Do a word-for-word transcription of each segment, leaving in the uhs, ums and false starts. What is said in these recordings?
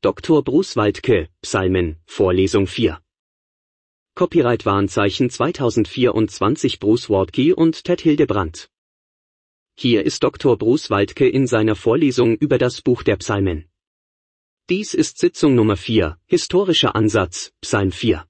Doktor Bruce Waltke, Psalmen, Vorlesung vier. Copyright Warenzeichen zweitausendvierundzwanzig Bruce Waltke und Ted Hildebrandt. Hier ist Doktor Bruce Waltke in seiner Vorlesung über das Buch der Psalmen. Dies ist Sitzung Nummer vier, historischer Ansatz, Psalm vier.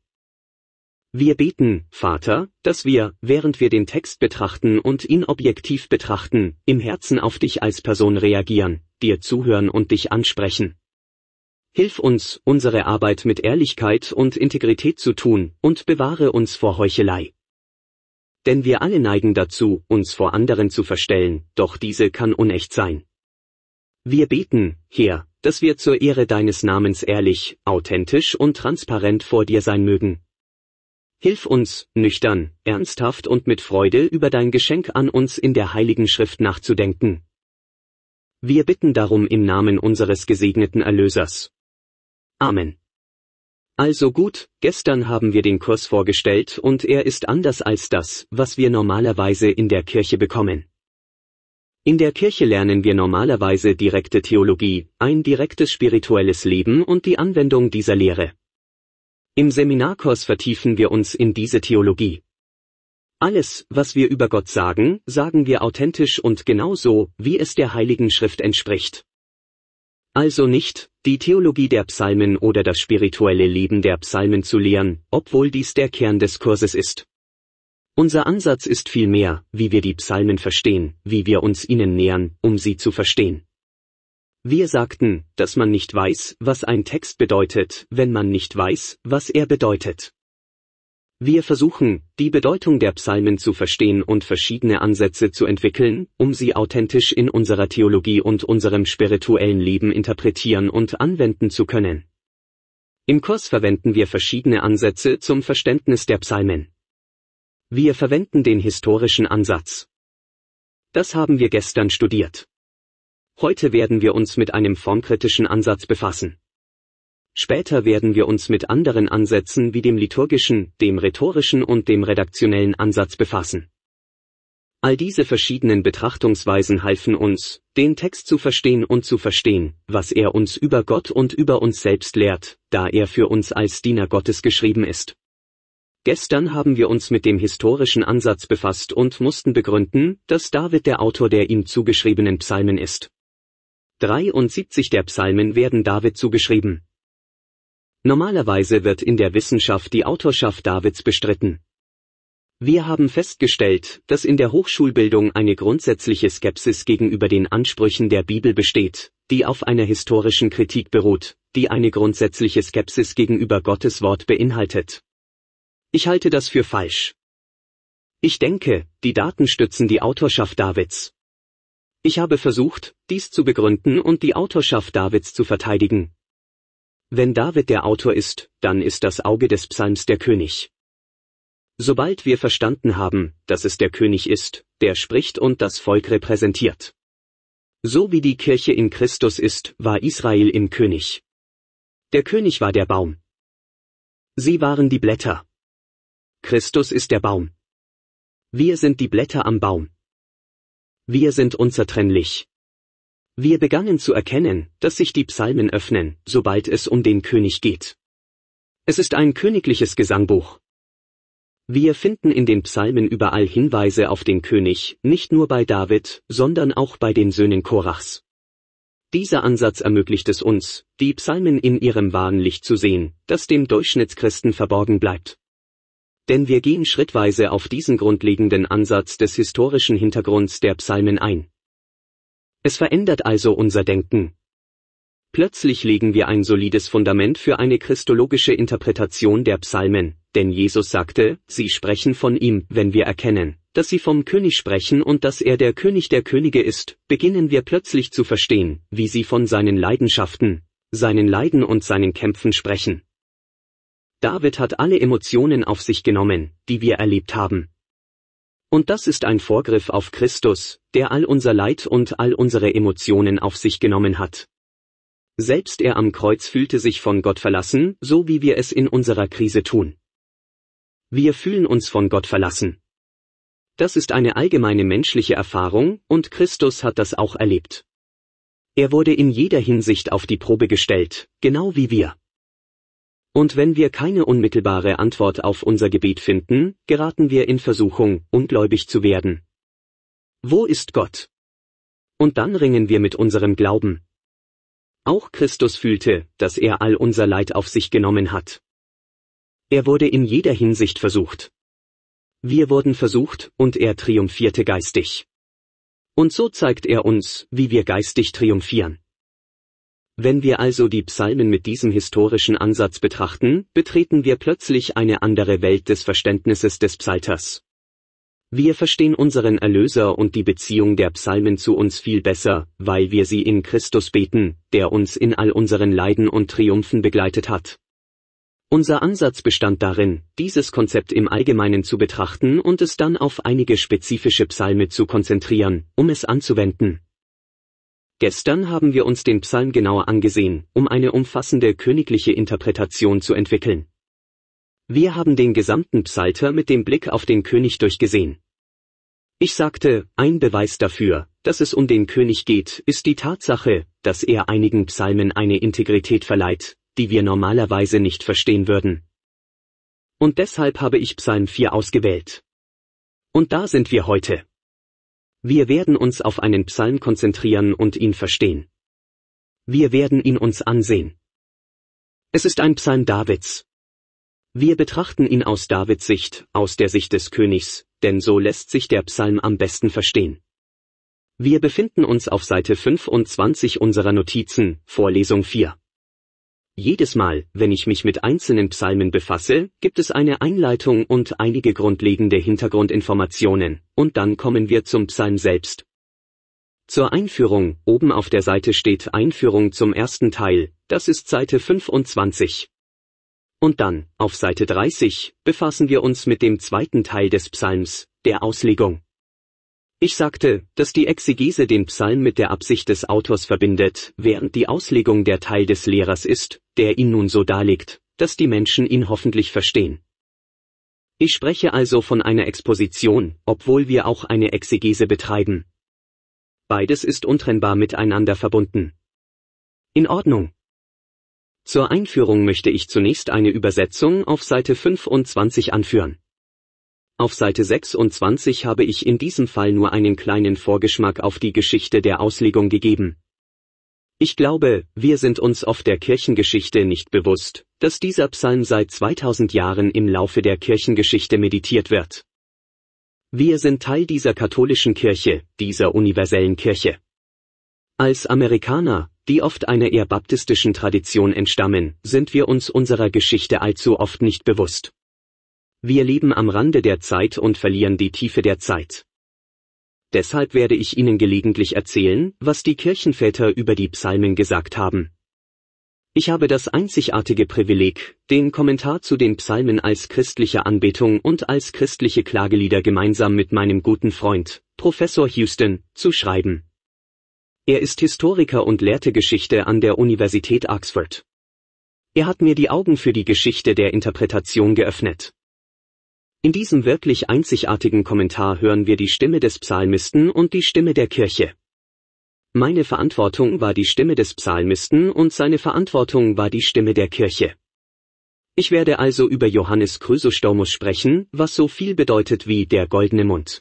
Wir beten, Vater, dass wir, während wir den Text betrachten und ihn objektiv betrachten, im Herzen auf dich als Person reagieren, dir zuhören und dich ansprechen. Hilf uns, unsere Arbeit mit Ehrlichkeit und Integrität zu tun, und bewahre uns vor Heuchelei. Denn wir alle neigen dazu, uns vor anderen zu verstellen, doch diese kann unecht sein. Wir beten, Herr, dass wir zur Ehre deines Namens ehrlich, authentisch und transparent vor dir sein mögen. Hilf uns, nüchtern, ernsthaft und mit Freude über dein Geschenk an uns in der Heiligen Schrift nachzudenken. Wir bitten darum im Namen unseres gesegneten Erlösers. Amen. Also gut, gestern haben wir den Kurs vorgestellt und er ist anders als das, was wir normalerweise in der Kirche bekommen. In der Kirche lernen wir normalerweise direkte Theologie, ein direktes spirituelles Leben und die Anwendung dieser Lehre. Im Seminarkurs vertiefen wir uns in diese Theologie. Alles, was wir über Gott sagen, sagen wir authentisch und genau so, wie es der Heiligen Schrift entspricht. Also nicht, die Theologie der Psalmen oder das spirituelle Leben der Psalmen zu lehren, obwohl dies der Kern des Kurses ist. Unser Ansatz ist vielmehr, wie wir die Psalmen verstehen, wie wir uns ihnen nähern, um sie zu verstehen. Wir sagten, dass man nicht weiß, was ein Text bedeutet, wenn man nicht weiß, was er bedeutet. Wir versuchen, die Bedeutung der Psalmen zu verstehen und verschiedene Ansätze zu entwickeln, um sie authentisch in unserer Theologie und unserem spirituellen Leben interpretieren und anwenden zu können. Im Kurs verwenden wir verschiedene Ansätze zum Verständnis der Psalmen. Wir verwenden den historischen Ansatz. Das haben wir gestern studiert. Heute werden wir uns mit einem formkritischen Ansatz befassen. Später werden wir uns mit anderen Ansätzen wie dem liturgischen, dem rhetorischen und dem redaktionellen Ansatz befassen. All diese verschiedenen Betrachtungsweisen halfen uns, den Text zu verstehen und zu verstehen, was er uns über Gott und über uns selbst lehrt, da er für uns als Diener Gottes geschrieben ist. Gestern haben wir uns mit dem historischen Ansatz befasst und mussten begründen, dass David der Autor der ihm zugeschriebenen Psalmen ist. dreiundsiebzig der Psalmen werden David zugeschrieben. Normalerweise wird in der Wissenschaft die Autorschaft Davids bestritten. Wir haben festgestellt, dass in der Hochschulbildung eine grundsätzliche Skepsis gegenüber den Ansprüchen der Bibel besteht, die auf einer historischen Kritik beruht, die eine grundsätzliche Skepsis gegenüber Gottes Wort beinhaltet. Ich halte das für falsch. Ich denke, die Daten stützen die Autorschaft Davids. Ich habe versucht, dies zu begründen und die Autorschaft Davids zu verteidigen. Wenn David der Autor ist, dann ist das Auge des Psalms der König. Sobald wir verstanden haben, dass es der König ist, der spricht und das Volk repräsentiert. So wie die Kirche in Christus ist, war Israel im König. Der König war der Baum. Sie waren die Blätter. Christus ist der Baum. Wir sind die Blätter am Baum. Wir sind unzertrennlich. Wir begannen zu erkennen, dass sich die Psalmen öffnen, sobald es um den König geht. Es ist ein königliches Gesangbuch. Wir finden in den Psalmen überall Hinweise auf den König, nicht nur bei David, sondern auch bei den Söhnen Korachs. Dieser Ansatz ermöglicht es uns, die Psalmen in ihrem wahren Licht zu sehen, das dem Durchschnittschristen verborgen bleibt. Denn wir gehen schrittweise auf diesen grundlegenden Ansatz des historischen Hintergrunds der Psalmen ein. Es verändert also unser Denken. Plötzlich legen wir ein solides Fundament für eine christologische Interpretation der Psalmen, denn Jesus sagte, sie sprechen von ihm. Wenn wir erkennen, dass sie vom König sprechen und dass er der König der Könige ist, beginnen wir plötzlich zu verstehen, wie sie von seinen Leidenschaften, seinen Leiden und seinen Kämpfen sprechen. David hat alle Emotionen auf sich genommen, die wir erlebt haben. Und das ist ein Vorgriff auf Christus, der all unser Leid und all unsere Emotionen auf sich genommen hat. Selbst er am Kreuz fühlte sich von Gott verlassen, so wie wir es in unserer Krise tun. Wir fühlen uns von Gott verlassen. Das ist eine allgemeine menschliche Erfahrung, und Christus hat das auch erlebt. Er wurde in jeder Hinsicht auf die Probe gestellt, genau wie wir. Und wenn wir keine unmittelbare Antwort auf unser Gebet finden, geraten wir in Versuchung, ungläubig zu werden. Wo ist Gott? Und dann ringen wir mit unserem Glauben. Auch Christus fühlte, dass er all unser Leid auf sich genommen hat. Er wurde in jeder Hinsicht versucht. Wir wurden versucht, und er triumphierte geistig. Und so zeigt er uns, wie wir geistig triumphieren. Wenn wir also die Psalmen mit diesem historischen Ansatz betrachten, betreten wir plötzlich eine andere Welt des Verständnisses des Psalters. Wir verstehen unseren Erlöser und die Beziehung der Psalmen zu uns viel besser, weil wir sie in Christus beten, der uns in all unseren Leiden und Triumphen begleitet hat. Unser Ansatz bestand darin, dieses Konzept im Allgemeinen zu betrachten und es dann auf einige spezifische Psalme zu konzentrieren, um es anzuwenden. Gestern haben wir uns den Psalm genauer angesehen, um eine umfassende königliche Interpretation zu entwickeln. Wir haben den gesamten Psalter mit dem Blick auf den König durchgesehen. Ich sagte, ein Beweis dafür, dass es um den König geht, ist die Tatsache, dass er einigen Psalmen eine Integrität verleiht, die wir normalerweise nicht verstehen würden. Und deshalb habe ich Psalm vier ausgewählt. Und da sind wir heute. Wir werden uns auf einen Psalm konzentrieren und ihn verstehen. Wir werden ihn uns ansehen. Es ist ein Psalm Davids. Wir betrachten ihn aus Davids Sicht, aus der Sicht des Königs, denn so lässt sich der Psalm am besten verstehen. Wir befinden uns auf Seite fünfundzwanzig unserer Notizen, Vorlesung vier. Jedes Mal, wenn ich mich mit einzelnen Psalmen befasse, gibt es eine Einleitung und einige grundlegende Hintergrundinformationen, und dann kommen wir zum Psalm selbst. Zur Einführung, oben auf der Seite steht Einführung zum ersten Teil, das ist Seite fünfundzwanzig. Und dann, auf Seite dreißig, befassen wir uns mit dem zweiten Teil des Psalms, der Auslegung. Ich sagte, dass die Exegese den Psalm mit der Absicht des Autors verbindet, während die Auslegung der Teil des Lehrers ist, der ihn nun so darlegt, dass die Menschen ihn hoffentlich verstehen. Ich spreche also von einer Exposition, obwohl wir auch eine Exegese betreiben. Beides ist untrennbar miteinander verbunden. In Ordnung. Zur Einführung möchte ich zunächst eine Übersetzung auf Seite fünfundzwanzig anführen. Auf Seite sechsundzwanzig habe ich in diesem Fall nur einen kleinen Vorgeschmack auf die Geschichte der Auslegung gegeben. Ich glaube, wir sind uns oft der Kirchengeschichte nicht bewusst, dass dieser Psalm seit zweitausend Jahren im Laufe der Kirchengeschichte meditiert wird. Wir sind Teil dieser katholischen Kirche, dieser universellen Kirche. Als Amerikaner, die oft einer eher baptistischen Tradition entstammen, sind wir uns unserer Geschichte allzu oft nicht bewusst. Wir leben am Rande der Zeit und verlieren die Tiefe der Zeit. Deshalb werde ich Ihnen gelegentlich erzählen, was die Kirchenväter über die Psalmen gesagt haben. Ich habe das einzigartige Privileg, den Kommentar zu den Psalmen als christliche Anbetung und als christliche Klagelieder gemeinsam mit meinem guten Freund, Professor Houston, zu schreiben. Er ist Historiker und lehrte Geschichte an der Universität Oxford. Er hat mir die Augen für die Geschichte der Interpretation geöffnet. In diesem wirklich einzigartigen Kommentar hören wir die Stimme des Psalmisten und die Stimme der Kirche. Meine Verantwortung war die Stimme des Psalmisten und seine Verantwortung war die Stimme der Kirche. Ich werde also über Johannes Chrysostomus sprechen, was so viel bedeutet wie der goldene Mund.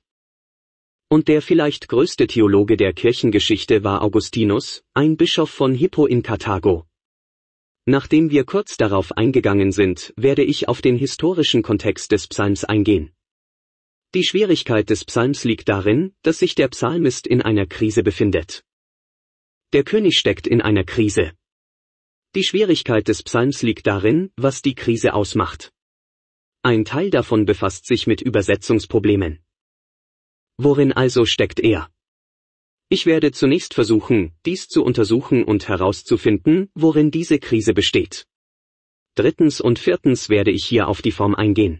Und der vielleicht größte Theologe der Kirchengeschichte war Augustinus, ein Bischof von Hippo in Karthago. Nachdem wir kurz darauf eingegangen sind, werde ich auf den historischen Kontext des Psalms eingehen. Die Schwierigkeit des Psalms liegt darin, dass sich der Psalmist in einer Krise befindet. Der König steckt in einer Krise. Die Schwierigkeit des Psalms liegt darin, was die Krise ausmacht. Ein Teil davon befasst sich mit Übersetzungsproblemen. Worin also steckt er? Ich werde zunächst versuchen, dies zu untersuchen und herauszufinden, worin diese Krise besteht. Drittens und viertens werde ich hier auf die Form eingehen.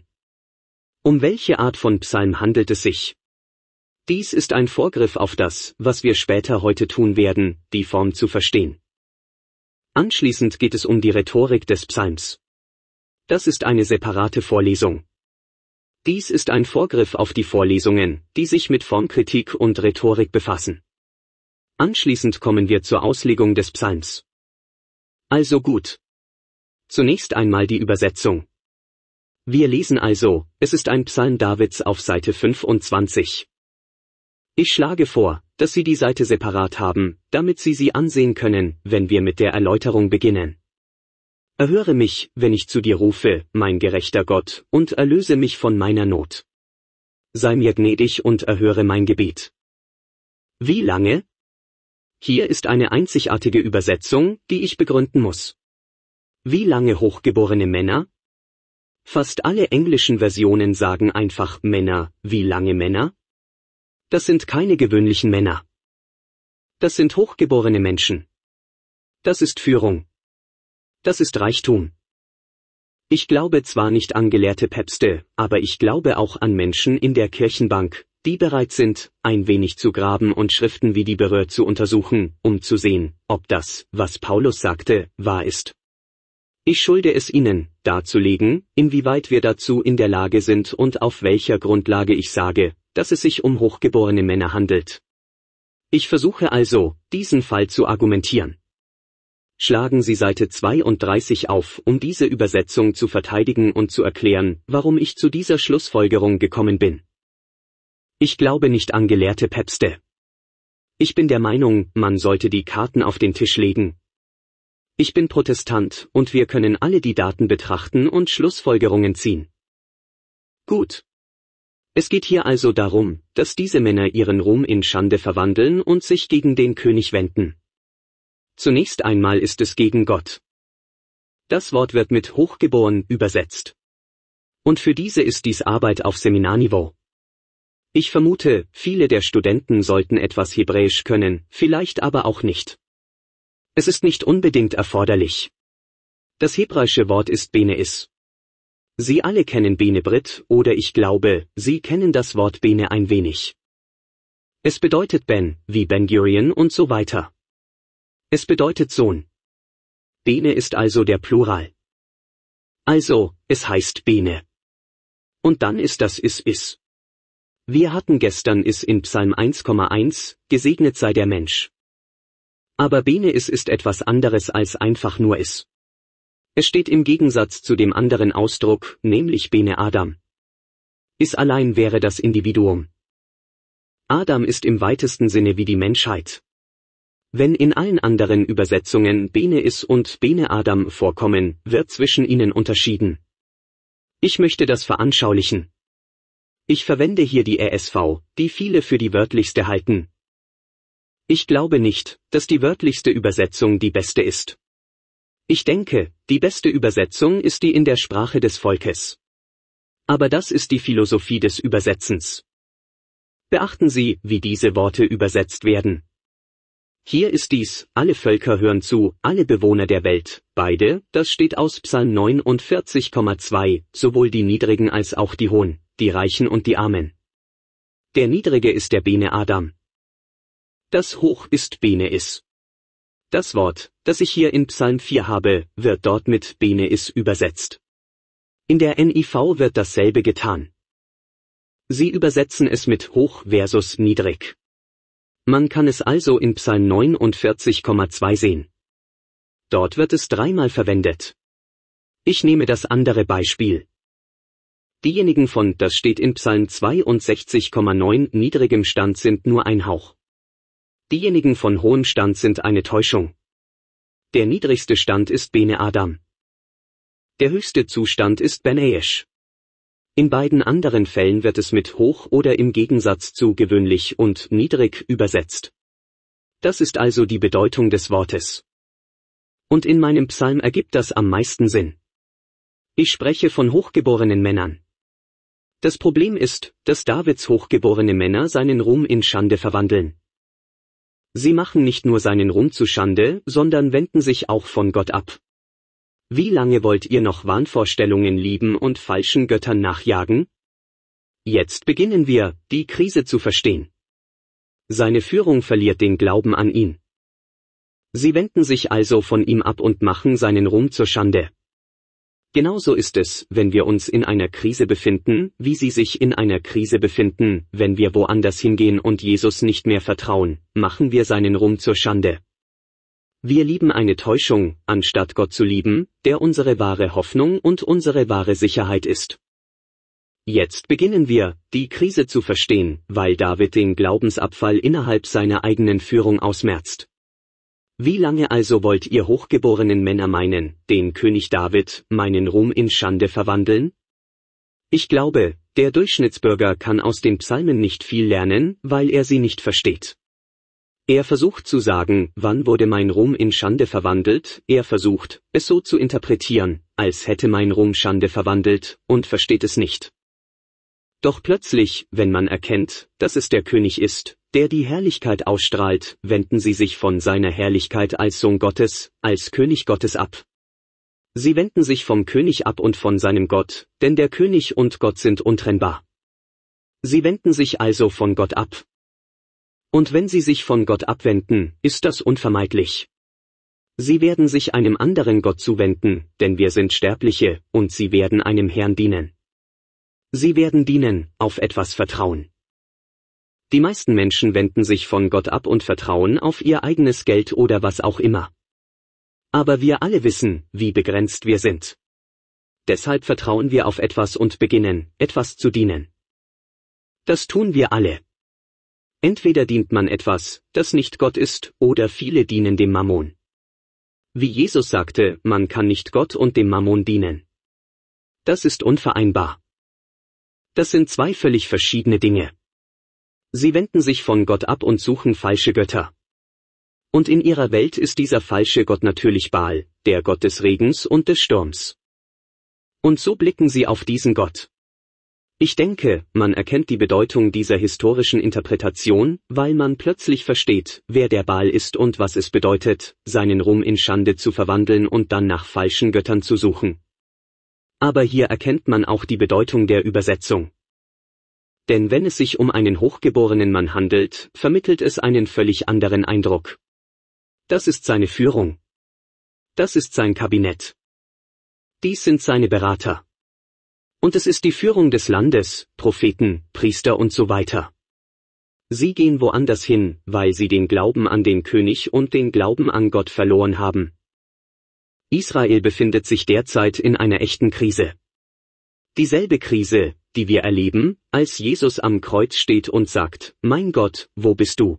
Um welche Art von Psalm handelt es sich? Dies ist ein Vorgriff auf das, was wir später heute tun werden, die Form zu verstehen. Anschließend geht es um die Rhetorik des Psalms. Das ist eine separate Vorlesung. Dies ist ein Vorgriff auf die Vorlesungen, die sich mit Formkritik und Rhetorik befassen. Anschließend kommen wir zur Auslegung des Psalms. Also gut. Zunächst einmal die Übersetzung. Wir lesen also, es ist ein Psalm Davids auf Seite fünfundzwanzig. Ich schlage vor, dass Sie die Seite separat haben, damit Sie sie ansehen können, wenn wir mit der Erläuterung beginnen. Erhöre mich, wenn ich zu dir rufe, mein gerechter Gott, und erlöse mich von meiner Not. Sei mir gnädig und erhöre mein Gebet. Wie lange? Hier ist eine einzigartige Übersetzung, die ich begründen muss. Wie lange hochgeborene Männer? Fast alle englischen Versionen sagen einfach Männer, wie lange Männer? Das sind keine gewöhnlichen Männer. Das sind hochgeborene Menschen. Das ist Führung. Das ist Reichtum. Ich glaube zwar nicht an gelehrte Päpste, aber ich glaube auch an Menschen in der Kirchenbank, die bereit sind, ein wenig zu graben und Schriften wie die Beröhr zu untersuchen, um zu sehen, ob das, was Paulus sagte, wahr ist. Ich schulde es Ihnen, darzulegen, inwieweit wir dazu in der Lage sind und auf welcher Grundlage ich sage, dass es sich um hochgeborene Männer handelt. Ich versuche also, diesen Fall zu argumentieren. Schlagen Sie Seite zweiunddreißig auf, um diese Übersetzung zu verteidigen und zu erklären, warum ich zu dieser Schlussfolgerung gekommen bin. Ich glaube nicht an gelehrte Päpste. Ich bin der Meinung, man sollte die Karten auf den Tisch legen. Ich bin Protestant und wir können alle die Daten betrachten und Schlussfolgerungen ziehen. Gut. Es geht hier also darum, dass diese Männer ihren Ruhm in Schande verwandeln und sich gegen den König wenden. Zunächst einmal ist es gegen Gott. Das Wort wird mit hochgeboren übersetzt. Und für diese ist dies Arbeit auf Seminarniveau. Ich vermute, viele der Studenten sollten etwas Hebräisch können, vielleicht aber auch nicht. Es ist nicht unbedingt erforderlich. Das hebräische Wort ist Bene-Is. Sie alle kennen Bene Brit, oder ich glaube, Sie kennen das Wort Bene ein wenig. Es bedeutet Ben, wie Ben Gurion und so weiter. Es bedeutet Sohn. Bene ist also der Plural. Also, es heißt Bene. Und dann ist das Is Is. Wir hatten gestern Is in Psalm eins Komma eins, gesegnet sei der Mensch. Aber Bene Is ist etwas anderes als einfach nur Is. Es steht im Gegensatz zu dem anderen Ausdruck, nämlich Bene Adam. Is allein wäre das Individuum. Adam ist im weitesten Sinne wie die Menschheit. Wenn in allen anderen Übersetzungen Bene Is und Bene Adam vorkommen, wird zwischen ihnen unterschieden. Ich möchte das veranschaulichen. Ich verwende hier die E S V, die viele für die wörtlichste halten. Ich glaube nicht, dass die wörtlichste Übersetzung die beste ist. Ich denke, die beste Übersetzung ist die in der Sprache des Volkes. Aber das ist die Philosophie des Übersetzens. Beachten Sie, wie diese Worte übersetzt werden. Hier ist dies, alle Völker hören zu, alle Bewohner der Welt, beide, das steht aus Psalm neunundvierzig Komma zwei, sowohl die Niedrigen als auch die Hohen, die Reichen und die Armen. Der Niedrige ist der Bene Adam. Das Hoch ist Bene Is. Das Wort, das ich hier in Psalm vier habe, wird dort mit Bene Is übersetzt. In der N I V wird dasselbe getan. Sie übersetzen es mit hoch versus niedrig. Man kann es also in Psalm neunundvierzig Komma zwei sehen. Dort wird es dreimal verwendet. Ich nehme das andere Beispiel. Diejenigen von, das steht in Psalm zweiundsechzig Komma neun, niedrigem Stand sind nur ein Hauch. Diejenigen von hohem Stand sind eine Täuschung. Der niedrigste Stand ist Bene Adam. Der höchste Zustand ist Bene-Ish. In beiden anderen Fällen wird es mit hoch oder im Gegensatz zu gewöhnlich und niedrig übersetzt. Das ist also die Bedeutung des Wortes. Und in meinem Psalm ergibt das am meisten Sinn. Ich spreche von hochgeborenen Männern. Das Problem ist, dass Davids hochgeborene Männer seinen Ruhm in Schande verwandeln. Sie machen nicht nur seinen Ruhm zu Schande, sondern wenden sich auch von Gott ab. Wie lange wollt ihr noch Wahnvorstellungen lieben und falschen Göttern nachjagen? Jetzt beginnen wir, die Krise zu verstehen. Seine Führung verliert den Glauben an ihn. Sie wenden sich also von ihm ab und machen seinen Ruhm zur Schande. Genauso ist es, wenn wir uns in einer Krise befinden, wie Sie sich in einer Krise befinden, wenn wir woanders hingehen und Jesus nicht mehr vertrauen, machen wir seinen Ruhm zur Schande. Wir lieben eine Täuschung, anstatt Gott zu lieben, der unsere wahre Hoffnung und unsere wahre Sicherheit ist. Jetzt beginnen wir, die Krise zu verstehen, weil David den Glaubensabfall innerhalb seiner eigenen Führung ausmerzt. Wie lange also wollt ihr hochgeborenen Männer meinen, den König David, meinen Ruhm in Schande verwandeln? Ich glaube, der Durchschnittsbürger kann aus den Psalmen nicht viel lernen, weil er sie nicht versteht. Er versucht zu sagen, wann wurde mein Ruhm in Schande verwandelt, er versucht, es so zu interpretieren, als hätte mein Ruhm Schande verwandelt, und versteht es nicht. Doch plötzlich, wenn man erkennt, dass es der König ist, der die Herrlichkeit ausstrahlt, wenden sie sich von seiner Herrlichkeit als Sohn Gottes, als König Gottes ab. Sie wenden sich vom König ab und von seinem Gott, denn der König und Gott sind untrennbar. Sie wenden sich also von Gott ab. Und wenn sie sich von Gott abwenden, ist das unvermeidlich. Sie werden sich einem anderen Gott zuwenden, denn wir sind Sterbliche, und sie werden einem Herrn dienen. Sie werden dienen, auf etwas vertrauen. Die meisten Menschen wenden sich von Gott ab und vertrauen auf ihr eigenes Geld oder was auch immer. Aber wir alle wissen, wie begrenzt wir sind. Deshalb vertrauen wir auf etwas und beginnen, etwas zu dienen. Das tun wir alle. Entweder dient man etwas, das nicht Gott ist, oder viele dienen dem Mammon. Wie Jesus sagte, man kann nicht Gott und dem Mammon dienen. Das ist unvereinbar. Das sind zwei völlig verschiedene Dinge. Sie wenden sich von Gott ab und suchen falsche Götter. Und in ihrer Welt ist dieser falsche Gott natürlich Baal, der Gott des Regens und des Sturms. Und so blicken sie auf diesen Gott. Ich denke, man erkennt die Bedeutung dieser historischen Interpretation, weil man plötzlich versteht, wer der Baal ist und was es bedeutet, seinen Ruhm in Schande zu verwandeln und dann nach falschen Göttern zu suchen. Aber hier erkennt man auch die Bedeutung der Übersetzung. Denn wenn es sich um einen hochgeborenen Mann handelt, vermittelt es einen völlig anderen Eindruck. Das ist seine Führung. Das ist sein Kabinett. Dies sind seine Berater. Und es ist die Führung des Landes, Propheten, Priester und so weiter. Sie gehen woanders hin, weil sie den Glauben an den König und den Glauben an Gott verloren haben. Israel befindet sich derzeit in einer echten Krise. Dieselbe Krise, die wir erleben, als Jesus am Kreuz steht und sagt, mein Gott, wo bist du?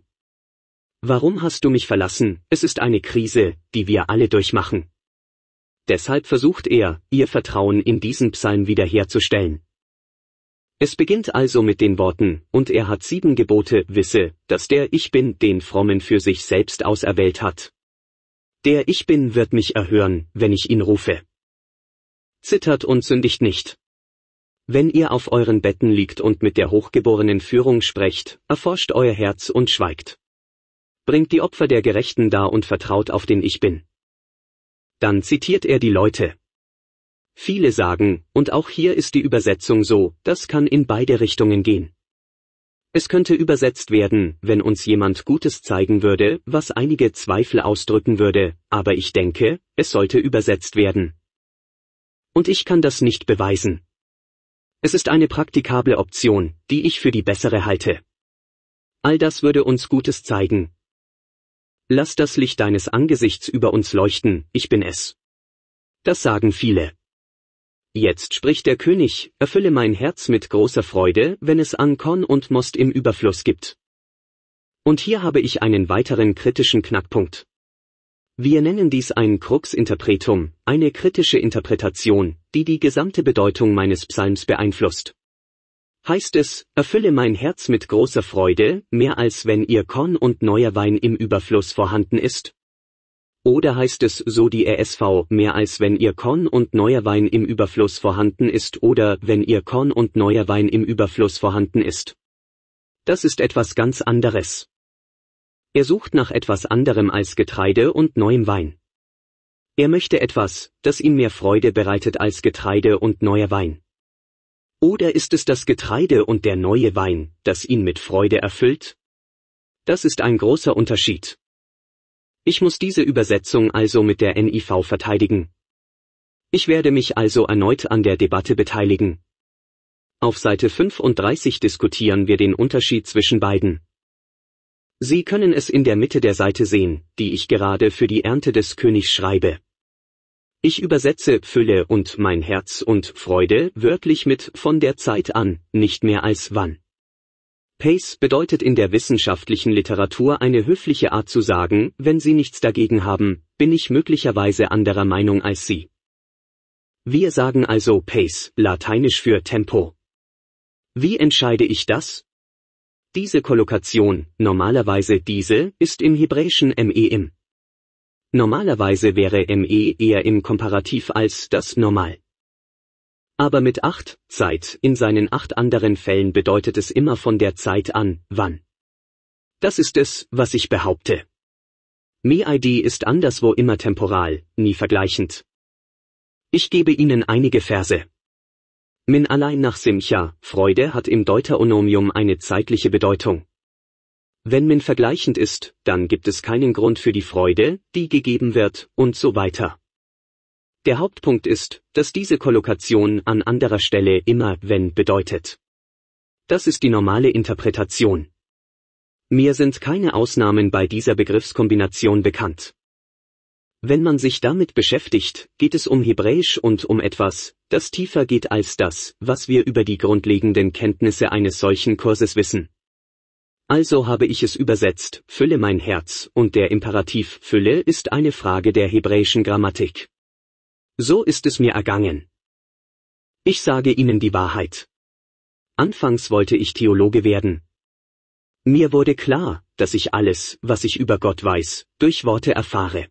Warum hast du mich verlassen? Es ist eine Krise, die wir alle durchmachen. Deshalb versucht er, ihr Vertrauen in diesen Psalm wiederherzustellen. Es beginnt also mit den Worten, und er hat sieben Gebote, wisse, dass der Ich Bin den Frommen für sich selbst auserwählt hat. Der Ich Bin wird mich erhören, wenn ich ihn rufe. Zittert und sündigt nicht. Wenn ihr auf euren Betten liegt und mit der hochgeborenen Führung sprecht, erforscht euer Herz und schweigt. Bringt die Opfer der Gerechten dar und vertraut auf den Ich Bin. Dann zitiert er die Leute. Viele sagen, und auch hier ist die Übersetzung so, das kann in beide Richtungen gehen. Es könnte übersetzt werden, wenn uns jemand Gutes zeigen würde, was einige Zweifel ausdrücken würde, aber ich denke, es sollte übersetzt werden. Und ich kann das nicht beweisen. Es ist eine praktikable Option, die ich für die bessere halte. All das würde uns Gutes zeigen. Lass das Licht deines Angesichts über uns leuchten, ich bin es. Das sagen viele. Jetzt spricht der König, erfülle mein Herz mit großer Freude, wenn es an Korn und Most im Überfluss gibt. Und hier habe ich einen weiteren kritischen Knackpunkt. Wir nennen dies ein Crux Interpretum, eine kritische Interpretation, die die gesamte Bedeutung meines Psalms beeinflusst. Heißt es, erfülle mein Herz mit großer Freude, mehr als wenn ihr Korn und neuer Wein im Überfluss vorhanden ist? Oder heißt es so die R S V, mehr als wenn ihr Korn und neuer Wein im Überfluss vorhanden ist oder wenn ihr Korn und neuer Wein im Überfluss vorhanden ist? Das ist etwas ganz anderes. Er sucht nach etwas anderem als Getreide und neuem Wein. Er möchte etwas, das ihm mehr Freude bereitet als Getreide und neuer Wein. Oder ist es das Getreide und der neue Wein, das ihn mit Freude erfüllt? Das ist ein großer Unterschied. Ich muss diese Übersetzung also mit der N I V verteidigen. Ich werde mich also erneut an der Debatte beteiligen. Auf Seite fünfunddreißig diskutieren wir den Unterschied zwischen beiden. Sie können es in der Mitte der Seite sehen, die ich gerade für die Ernte des Königs schreibe. Ich übersetze Fülle und mein Herz und Freude wörtlich mit von der Zeit an, nicht mehr als wann. Pace bedeutet in der wissenschaftlichen Literatur eine höfliche Art zu sagen, wenn Sie nichts dagegen haben, bin ich möglicherweise anderer Meinung als Sie. Wir sagen also Pace, lateinisch für Tempo. Wie entscheide ich das? Diese Kollokation, normalerweise diese, ist im Hebräischen me im. Normalerweise wäre me eher im Komparativ als das Normal. Aber mit acht, Zeit, in seinen acht anderen Fällen bedeutet es immer von der Zeit an, wann. Das ist es, was ich behaupte. Me-Id ist anderswo immer temporal, nie vergleichend. Ich gebe Ihnen einige Verse. Min allein nach Simcha, Freude hat im Deuteronomium eine zeitliche Bedeutung. Wenn Min vergleichend ist, dann gibt es keinen Grund für die Freude, die gegeben wird, und so weiter. Der Hauptpunkt ist, dass diese Kollokation an anderer Stelle immer wenn bedeutet. Das ist die normale Interpretation. Mir sind keine Ausnahmen bei dieser Begriffskombination bekannt. Wenn man sich damit beschäftigt, geht es um Hebräisch und um etwas, das tiefer geht als das, was wir über die grundlegenden Kenntnisse eines solchen Kurses wissen. Also habe ich es übersetzt, fülle mein Herz, und der Imperativ Fülle ist eine Frage der hebräischen Grammatik. So ist es mir ergangen. Ich sage Ihnen die Wahrheit. Anfangs wollte ich Theologe werden. Mir wurde klar, dass ich alles, was ich über Gott weiß, durch Worte erfahre.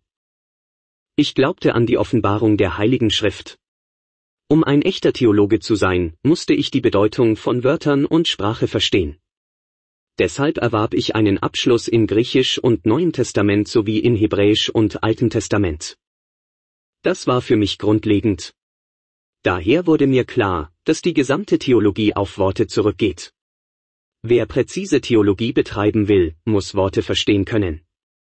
Ich glaubte an die Offenbarung der Heiligen Schrift. Um ein echter Theologe zu sein, musste ich die Bedeutung von Wörtern und Sprache verstehen. Deshalb erwarb ich einen Abschluss in Griechisch und Neuem Testament sowie in Hebräisch und Altem Testament. Das war für mich grundlegend. Daher wurde mir klar, dass die gesamte Theologie auf Worte zurückgeht. Wer präzise Theologie betreiben will, muss Worte verstehen können.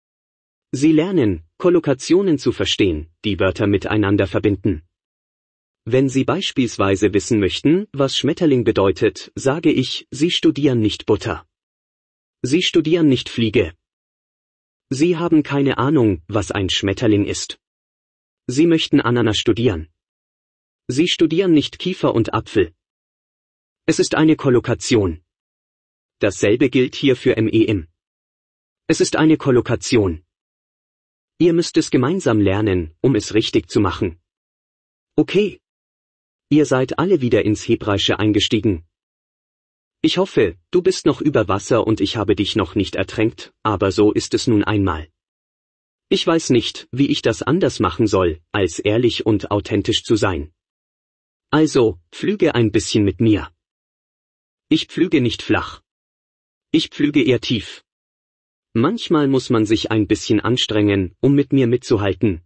Sie lernen, Kollokationen zu verstehen, die Wörter miteinander verbinden. Wenn Sie beispielsweise wissen möchten, was Schmetterling bedeutet, sage ich, Sie studieren nicht Butter. Sie studieren nicht Fliege. Sie haben keine Ahnung, was ein Schmetterling ist. Sie möchten Ananas studieren. Sie studieren nicht Kiefer und Apfel. Es ist eine Kollokation. Dasselbe gilt hier für me im. Es ist eine Kollokation. Ihr müsst es gemeinsam lernen, um es richtig zu machen. Okay. Ihr seid alle wieder ins Hebräische eingestiegen. Ich hoffe, du bist noch über Wasser und ich habe dich noch nicht ertränkt, aber so ist es nun einmal. Ich weiß nicht, wie ich das anders machen soll, als ehrlich und authentisch zu sein. Also, pflüge ein bisschen mit mir. Ich pflüge nicht flach. Ich pflüge eher tief. Manchmal muss man sich ein bisschen anstrengen, um mit mir mitzuhalten.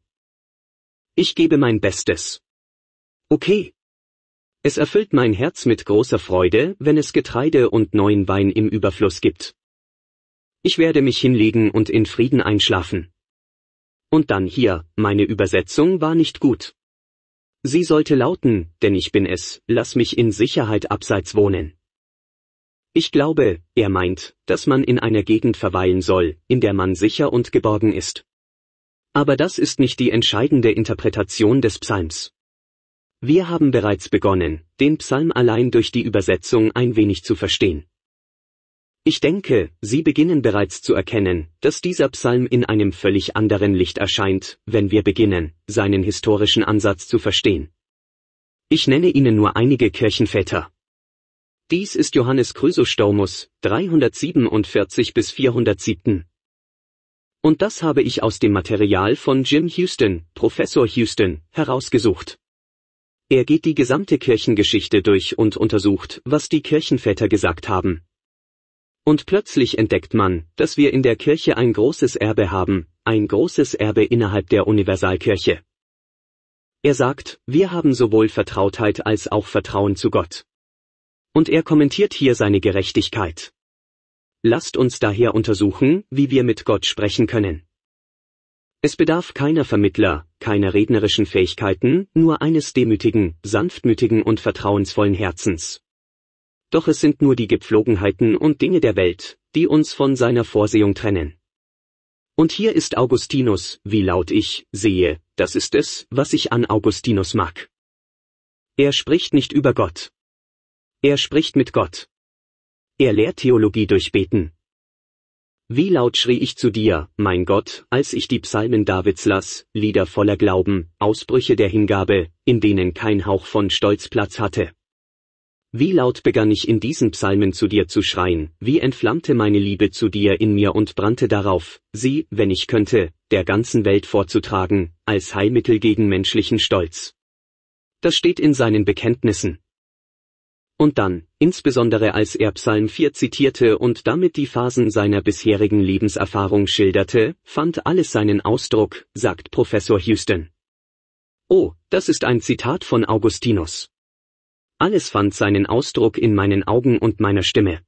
Ich gebe mein Bestes. Okay. Es erfüllt mein Herz mit großer Freude, wenn es Getreide und neuen Wein im Überfluss gibt. Ich werde mich hinlegen und in Frieden einschlafen. Und dann hier, meine Übersetzung war nicht gut. Sie sollte lauten, denn ich bin es, lass mich in Sicherheit abseits wohnen. Ich glaube, er meint, dass man in einer Gegend verweilen soll, in der man sicher und geborgen ist. Aber das ist nicht die entscheidende Interpretation des Psalms. Wir haben bereits begonnen, den Psalm allein durch die Übersetzung ein wenig zu verstehen. Ich denke, Sie beginnen bereits zu erkennen, dass dieser Psalm in einem völlig anderen Licht erscheint, wenn wir beginnen, seinen historischen Ansatz zu verstehen. Ich nenne Ihnen nur einige Kirchenväter. Dies ist Johannes Chrysostomus, dreihundertsiebenundvierzig bis vierhundertsieben. Und das habe ich aus dem Material von Jim Houston, Professor Houston, herausgesucht. Er geht die gesamte Kirchengeschichte durch und untersucht, was die Kirchenväter gesagt haben. Und plötzlich entdeckt man, dass wir in der Kirche ein großes Erbe haben, ein großes Erbe innerhalb der Universalkirche. Er sagt, wir haben sowohl Vertrautheit als auch Vertrauen zu Gott. Und er kommentiert hier seine Gerechtigkeit. Lasst uns daher untersuchen, wie wir mit Gott sprechen können. Es bedarf keiner Vermittler, keiner rednerischen Fähigkeiten, nur eines demütigen, sanftmütigen und vertrauensvollen Herzens. Doch es sind nur die Gepflogenheiten und Dinge der Welt, die uns von seiner Vorsehung trennen. Und hier ist Augustinus, wie laut ich sehe, das ist es, was ich an Augustinus mag. Er spricht nicht über Gott. Er spricht mit Gott. Er lehrt Theologie durch Beten. Wie laut schrie ich zu dir, mein Gott, als ich die Psalmen Davids las, Lieder voller Glauben, Ausbrüche der Hingabe, in denen kein Hauch von Stolz Platz hatte. Wie laut begann ich in diesen Psalmen zu dir zu schreien, wie entflammte meine Liebe zu dir in mir und brannte darauf, sie, wenn ich könnte, der ganzen Welt vorzutragen, als Heilmittel gegen menschlichen Stolz. Das steht in seinen Bekenntnissen. Und dann, insbesondere als er Psalm vier zitierte und damit die Phasen seiner bisherigen Lebenserfahrung schilderte, fand alles seinen Ausdruck, sagt Professor Houston. Oh, das ist ein Zitat von Augustinus. Alles fand seinen Ausdruck in meinen Augen und meiner Stimme.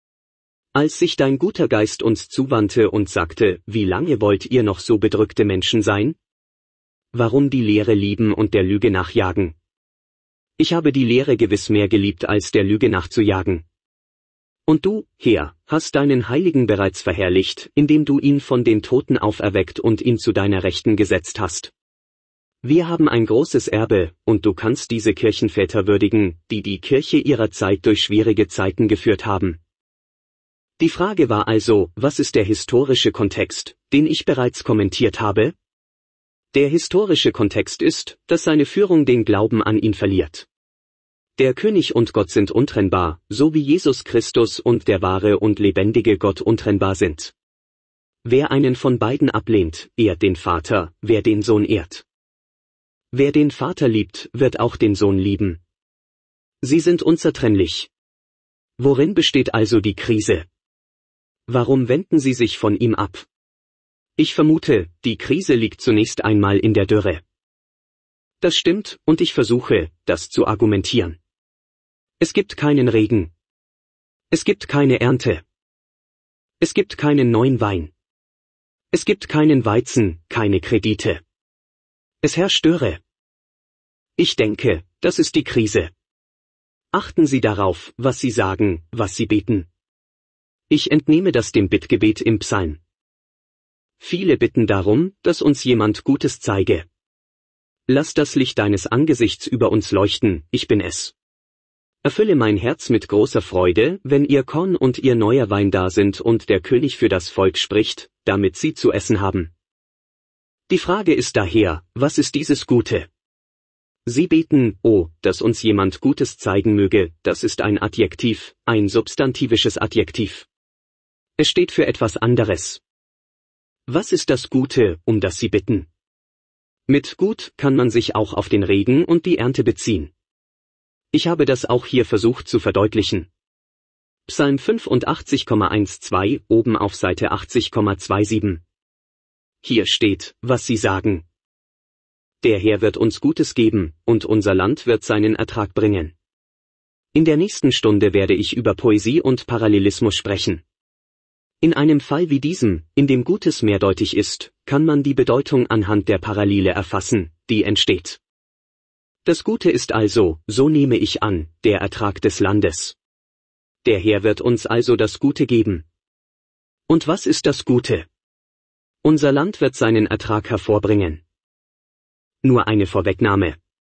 Als sich dein guter Geist uns zuwandte und sagte, wie lange wollt ihr noch so bedrückte Menschen sein? Warum die Lehre lieben und der Lüge nachjagen? Ich habe die Lehre gewiss mehr geliebt, als der Lüge nachzujagen. Und du, Herr, hast deinen Heiligen bereits verherrlicht, indem du ihn von den Toten auferweckt und ihn zu deiner Rechten gesetzt hast. Wir haben ein großes Erbe, und du kannst diese Kirchenväter würdigen, die die Kirche ihrer Zeit durch schwierige Zeiten geführt haben. Die Frage war also, was ist der historische Kontext, den ich bereits kommentiert habe? Der historische Kontext ist, dass seine Führung den Glauben an ihn verliert. Der König und Gott sind untrennbar, so wie Jesus Christus und der wahre und lebendige Gott untrennbar sind. Wer einen von beiden ablehnt, ehrt den Vater, wer den Sohn ehrt. Wer den Vater liebt, wird auch den Sohn lieben. Sie sind unzertrennlich. Worin besteht also die Krise? Warum wenden sie sich von ihm ab? Ich vermute, die Krise liegt zunächst einmal in der Dürre. Das stimmt, und ich versuche, das zu argumentieren. Es gibt keinen Regen. Es gibt keine Ernte. Es gibt keinen neuen Wein. Es gibt keinen Weizen, keine Kredite. Es herrscht Dürre. Ich denke, das ist die Krise. Achten Sie darauf, was Sie sagen, was Sie beten. Ich entnehme das dem Bittgebet im Psalm. Viele bitten darum, dass uns jemand Gutes zeige. Lass das Licht deines Angesichts über uns leuchten, ich bin es. Erfülle mein Herz mit großer Freude, wenn ihr Korn und ihr neuer Wein da sind und der König für das Volk spricht, damit sie zu essen haben. Die Frage ist daher, was ist dieses Gute? Sie beten, oh, dass uns jemand Gutes zeigen möge, das ist ein Adjektiv, ein substantivisches Adjektiv. Es steht für etwas anderes. Was ist das Gute, um das Sie bitten? Mit gut kann man sich auch auf den Regen und die Ernte beziehen. Ich habe das auch hier versucht zu verdeutlichen. Psalm fünfundachtzig Komma zwölf, oben auf Seite achtzig Komma siebenundzwanzig. Hier steht, was Sie sagen. Der Herr wird uns Gutes geben, und unser Land wird seinen Ertrag bringen. In der nächsten Stunde werde ich über Poesie und Parallelismus sprechen. In einem Fall wie diesem, in dem Gutes mehrdeutig ist, kann man die Bedeutung anhand der Parallele erfassen, die entsteht. Das Gute ist also, so nehme ich an, der Ertrag des Landes. Der Herr wird uns also das Gute geben. Und was ist das Gute? Unser Land wird seinen Ertrag hervorbringen. Nur eine Vorwegnahme.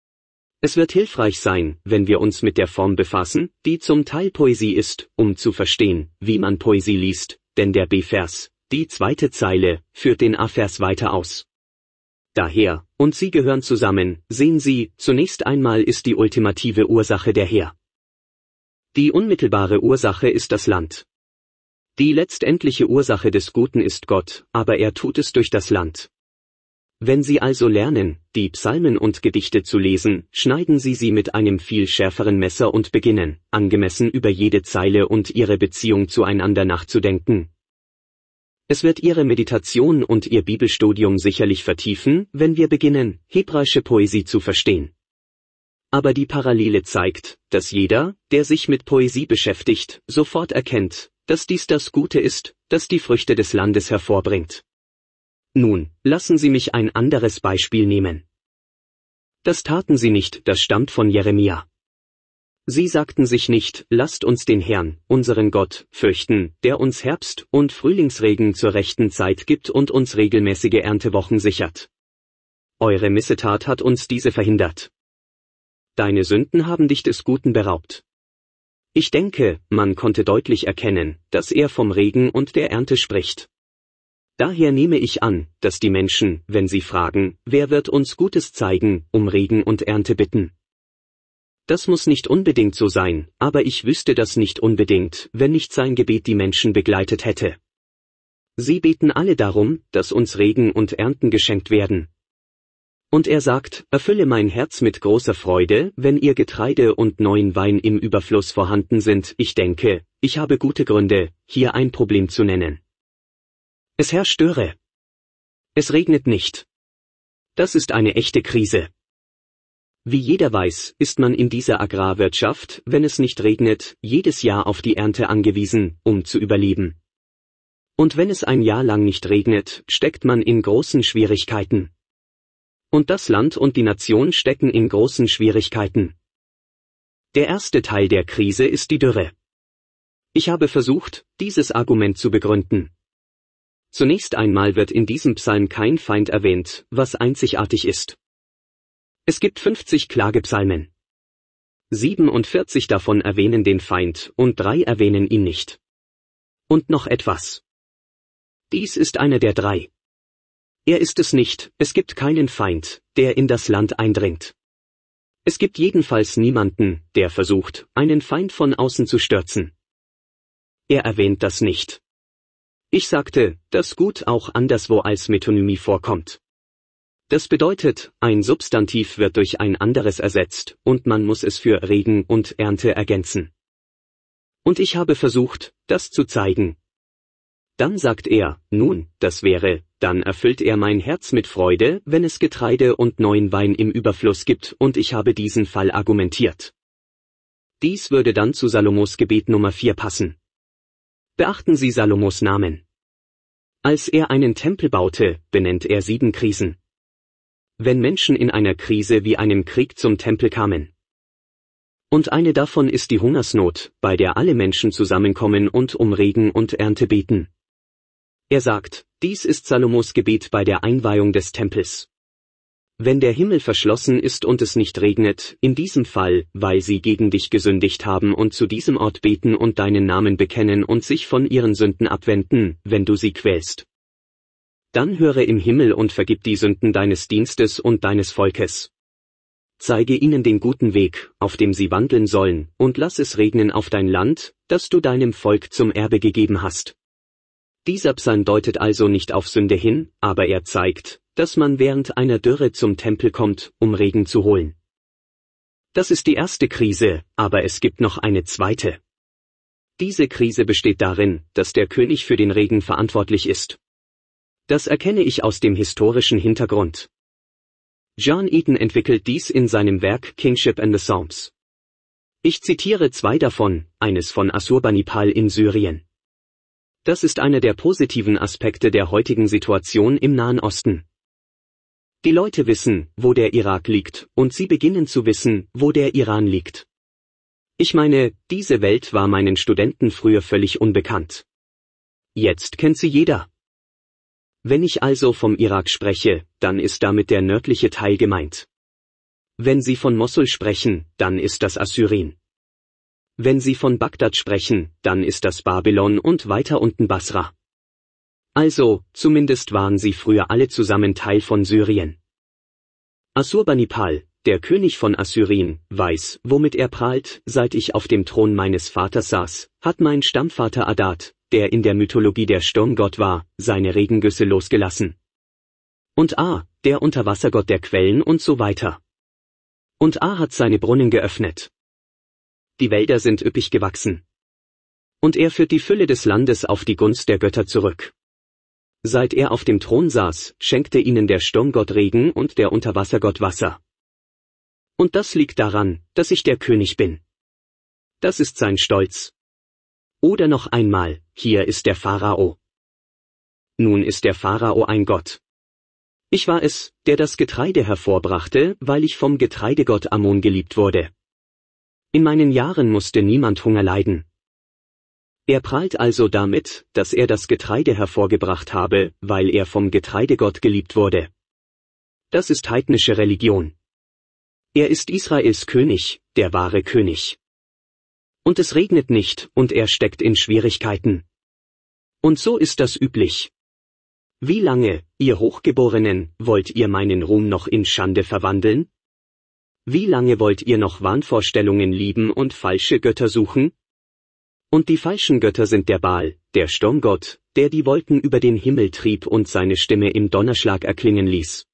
Es wird hilfreich sein, wenn wir uns mit der Form befassen, die zum Teil Poesie ist, um zu verstehen, wie man Poesie liest, denn der B-Vers, die zweite Zeile, führt den A-Vers weiter aus. Daher, und sie gehören zusammen, sehen Sie, zunächst einmal ist die ultimative Ursache der Herr. Die unmittelbare Ursache ist das Land. Die letztendliche Ursache des Guten ist Gott, aber er tut es durch das Land. Wenn Sie also lernen, die Psalmen und Gedichte zu lesen, schneiden Sie sie mit einem viel schärferen Messer und beginnen, angemessen über jede Zeile und ihre Beziehung zueinander nachzudenken. Es wird Ihre Meditation und Ihr Bibelstudium sicherlich vertiefen, wenn wir beginnen, hebräische Poesie zu verstehen. Aber die Parallele zeigt, dass jeder, der sich mit Poesie beschäftigt, sofort erkennt, dass dies das Gute ist, das die Früchte des Landes hervorbringt. Nun, lassen Sie mich ein anderes Beispiel nehmen. Das taten sie nicht, das stammt von Jeremia. Sie sagten sich nicht, lasst uns den Herrn, unseren Gott, fürchten, der uns Herbst- und Frühlingsregen zur rechten Zeit gibt und uns regelmäßige Erntewochen sichert. Eure Missetat hat uns diese verhindert. Deine Sünden haben dich des Guten beraubt. Ich denke, man konnte deutlich erkennen, dass er vom Regen und der Ernte spricht. Daher nehme ich an, dass die Menschen, wenn sie fragen, wer wird uns Gutes zeigen, um Regen und Ernte bitten. Das muss nicht unbedingt so sein, aber ich wüsste das nicht unbedingt, wenn nicht sein Gebet die Menschen begleitet hätte. Sie beten alle darum, dass uns Regen und Ernten geschenkt werden. Und er sagt, erfülle mein Herz mit großer Freude, wenn ihr Getreide und neuen Wein im Überfluss vorhanden sind. Ich denke, ich habe gute Gründe, hier ein Problem zu nennen. Es herrscht Dürre. Es regnet nicht. Das ist eine echte Krise. Wie jeder weiß, ist man in dieser Agrarwirtschaft, wenn es nicht regnet, jedes Jahr auf die Ernte angewiesen, um zu überleben. Und wenn es ein Jahr lang nicht regnet, steckt man in großen Schwierigkeiten. Und das Land und die Nation stecken in großen Schwierigkeiten. Der erste Teil der Krise ist die Dürre. Ich habe versucht, dieses Argument zu begründen. Zunächst einmal wird in diesem Psalm kein Feind erwähnt, was einzigartig ist. Es gibt fünfzig Klagepsalmen. siebenundvierzig davon erwähnen den Feind und drei erwähnen ihn nicht. Und noch etwas. Dies ist einer der drei. Er ist es nicht, es gibt keinen Feind, der in das Land eindringt. Es gibt jedenfalls niemanden, der versucht, einen Feind von außen zu stürzen. Er erwähnt das nicht. Ich sagte, dass Gut auch anderswo als Metonymie vorkommt. Das bedeutet, ein Substantiv wird durch ein anderes ersetzt, und man muss es für Regen und Ernte ergänzen. Und ich habe versucht, das zu zeigen. Dann sagt er, nun, das wäre, dann erfüllt er mein Herz mit Freude, wenn es Getreide und neuen Wein im Überfluss gibt, und ich habe diesen Fall argumentiert. Dies würde dann zu Salomos Gebet Nummer vier passen. Beachten Sie Salomos Namen. Als er einen Tempel baute, benennt er sieben Krisen. Wenn Menschen in einer Krise wie einem Krieg zum Tempel kamen. Und eine davon ist die Hungersnot, bei der alle Menschen zusammenkommen und um Regen und Ernte beten. Er sagt, dies ist Salomos Gebet bei der Einweihung des Tempels. Wenn der Himmel verschlossen ist und es nicht regnet, in diesem Fall, weil sie gegen dich gesündigt haben und zu diesem Ort beten und deinen Namen bekennen und sich von ihren Sünden abwenden, wenn du sie quälst. Dann höre im Himmel und vergib die Sünden deines Dienstes und deines Volkes. Zeige ihnen den guten Weg, auf dem sie wandeln sollen, und lass es regnen auf dein Land, das du deinem Volk zum Erbe gegeben hast. Dieser Psalm deutet also nicht auf Sünde hin, aber er zeigt, dass man während einer Dürre zum Tempel kommt, um Regen zu holen. Das ist die erste Krise, aber es gibt noch eine zweite. Diese Krise besteht darin, dass der König für den Regen verantwortlich ist. Das erkenne ich aus dem historischen Hintergrund. John Eaton entwickelt dies in seinem Werk Kingship and the Psalms. Ich zitiere zwei davon, eines von Assurbanipal in Syrien. Das ist einer der positiven Aspekte der heutigen Situation im Nahen Osten. Die Leute wissen, wo der Irak liegt, und sie beginnen zu wissen, wo der Iran liegt. Ich meine, diese Welt war meinen Studenten früher völlig unbekannt. Jetzt kennt sie jeder. Wenn ich also vom Irak spreche, dann ist damit der nördliche Teil gemeint. Wenn Sie von Mossul sprechen, dann ist das Assyrien. Wenn Sie von Bagdad sprechen, dann ist das Babylon und weiter unten Basra. Also, zumindest waren sie früher alle zusammen Teil von Syrien. Assurbanipal, der König von Assyrien, weiß, womit er prahlt, seit ich auf dem Thron meines Vaters saß, hat mein Stammvater Adad, der in der Mythologie der Sturmgott war, seine Regengüsse losgelassen. Und A, der Unterwassergott der Quellen und so weiter. Und A hat seine Brunnen geöffnet. Die Wälder sind üppig gewachsen. Und er führt die Fülle des Landes auf die Gunst der Götter zurück. Seit er auf dem Thron saß, schenkte ihnen der Sturmgott Regen und der Unterwassergott Wasser. Und das liegt daran, dass ich der König bin. Das ist sein Stolz. Oder noch einmal, hier ist der Pharao. Nun ist der Pharao ein Gott. Ich war es, der das Getreide hervorbrachte, weil ich vom Getreidegott Ammon geliebt wurde. In meinen Jahren musste niemand Hunger leiden. Er prahlt also damit, dass er das Getreide hervorgebracht habe, weil er vom Getreidegott geliebt wurde. Das ist heidnische Religion. Er ist Israels König, der wahre König. Und es regnet nicht, und er steckt in Schwierigkeiten. Und so ist das üblich. Wie lange, ihr Hochgeborenen, wollt ihr meinen Ruhm noch in Schande verwandeln? Wie lange wollt ihr noch Wahnvorstellungen lieben und falsche Götter suchen? Und die falschen Götter sind der Baal, der Sturmgott, der die Wolken über den Himmel trieb und seine Stimme im Donnerschlag erklingen ließ.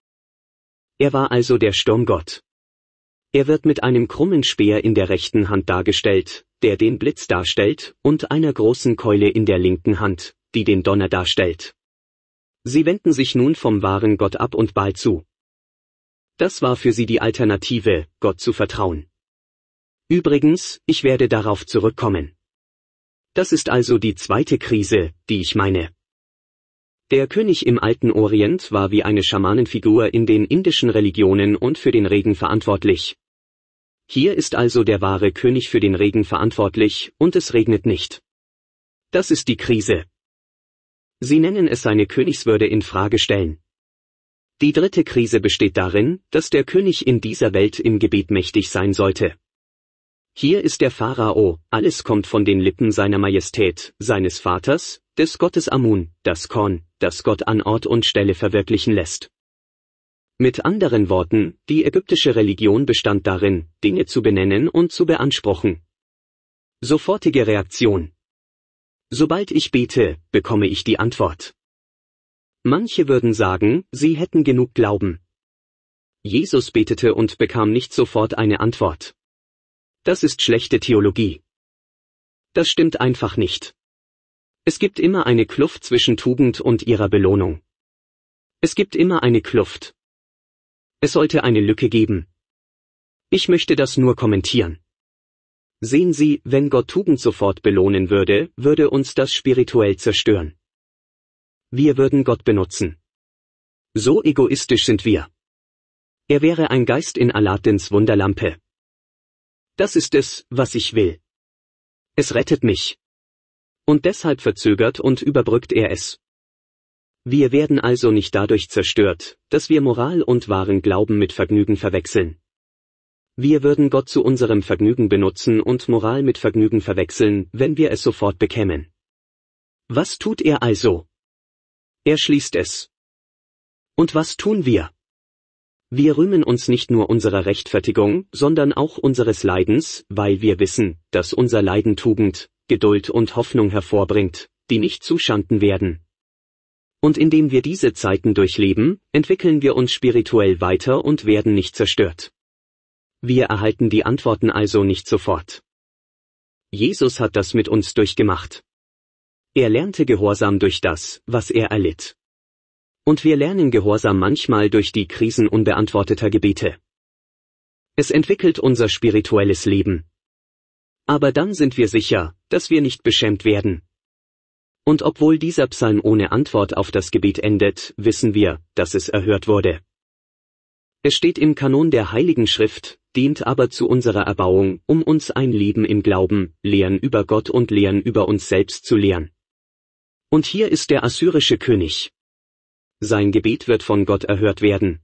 Er war also der Sturmgott. Er wird mit einem krummen Speer in der rechten Hand dargestellt, der den Blitz darstellt, und einer großen Keule in der linken Hand, die den Donner darstellt. Sie wenden sich nun vom wahren Gott ab und Baal zu. Das war für sie die Alternative, Gott zu vertrauen. Übrigens, ich werde darauf zurückkommen. Das ist also die zweite Krise, die ich meine. Der König im alten Orient war wie eine Schamanenfigur in den indischen Religionen und für den Regen verantwortlich. Hier ist also der wahre König für den Regen verantwortlich, und es regnet nicht. Das ist die Krise. Sie nennen es seine Königswürde in Frage stellen. Die dritte Krise besteht darin, dass der König in dieser Welt im Gebet mächtig sein sollte. Hier ist der Pharao, alles kommt von den Lippen seiner Majestät, seines Vaters, des Gottes Amun, das Korn, das Gott an Ort und Stelle verwirklichen lässt. Mit anderen Worten, die ägyptische Religion bestand darin, Dinge zu benennen und zu beanspruchen. Sofortige Reaktion. Sobald ich bete, bekomme ich die Antwort. Manche würden sagen, sie hätten genug Glauben. Jesus betete und bekam nicht sofort eine Antwort. Das ist schlechte Theologie. Das stimmt einfach nicht. Es gibt immer eine Kluft zwischen Tugend und ihrer Belohnung. Es gibt immer eine Kluft. Es sollte eine Lücke geben. Ich möchte das nur kommentieren. Sehen Sie, wenn Gott Tugend sofort belohnen würde, würde uns das spirituell zerstören. Wir würden Gott benutzen. So egoistisch sind wir. Er wäre ein Geist in Aladdins Wunderlampe. Das ist es, was ich will. Es rettet mich. Und deshalb verzögert und überbrückt er es. Wir werden also nicht dadurch zerstört, dass wir Moral und wahren Glauben mit Vergnügen verwechseln. Wir würden Gott zu unserem Vergnügen benutzen und Moral mit Vergnügen verwechseln, wenn wir es sofort bekämen. Was tut er also? Er schließt es. Und was tun wir? Wir rühmen uns nicht nur unserer Rechtfertigung, sondern auch unseres Leidens, weil wir wissen, dass unser Leiden Tugend, Geduld und Hoffnung hervorbringt, die nicht zuschanden werden. Und indem wir diese Zeiten durchleben, entwickeln wir uns spirituell weiter und werden nicht zerstört. Wir erhalten die Antworten also nicht sofort. Jesus hat das mit uns durchgemacht. Er lernte Gehorsam durch das, was er erlitt. Und wir lernen Gehorsam manchmal durch die Krisen unbeantworteter Gebete. Es entwickelt unser spirituelles Leben. Aber dann sind wir sicher, dass wir nicht beschämt werden. Und obwohl dieser Psalm ohne Antwort auf das Gebet endet, wissen wir, dass es erhört wurde. Es steht im Kanon der Heiligen Schrift, dient aber zu unserer Erbauung, um uns ein Leben im Glauben, Lehren über Gott und Lehren über uns selbst zu lehren. Und hier ist der assyrische König. Sein Gebet wird von Gott erhört werden.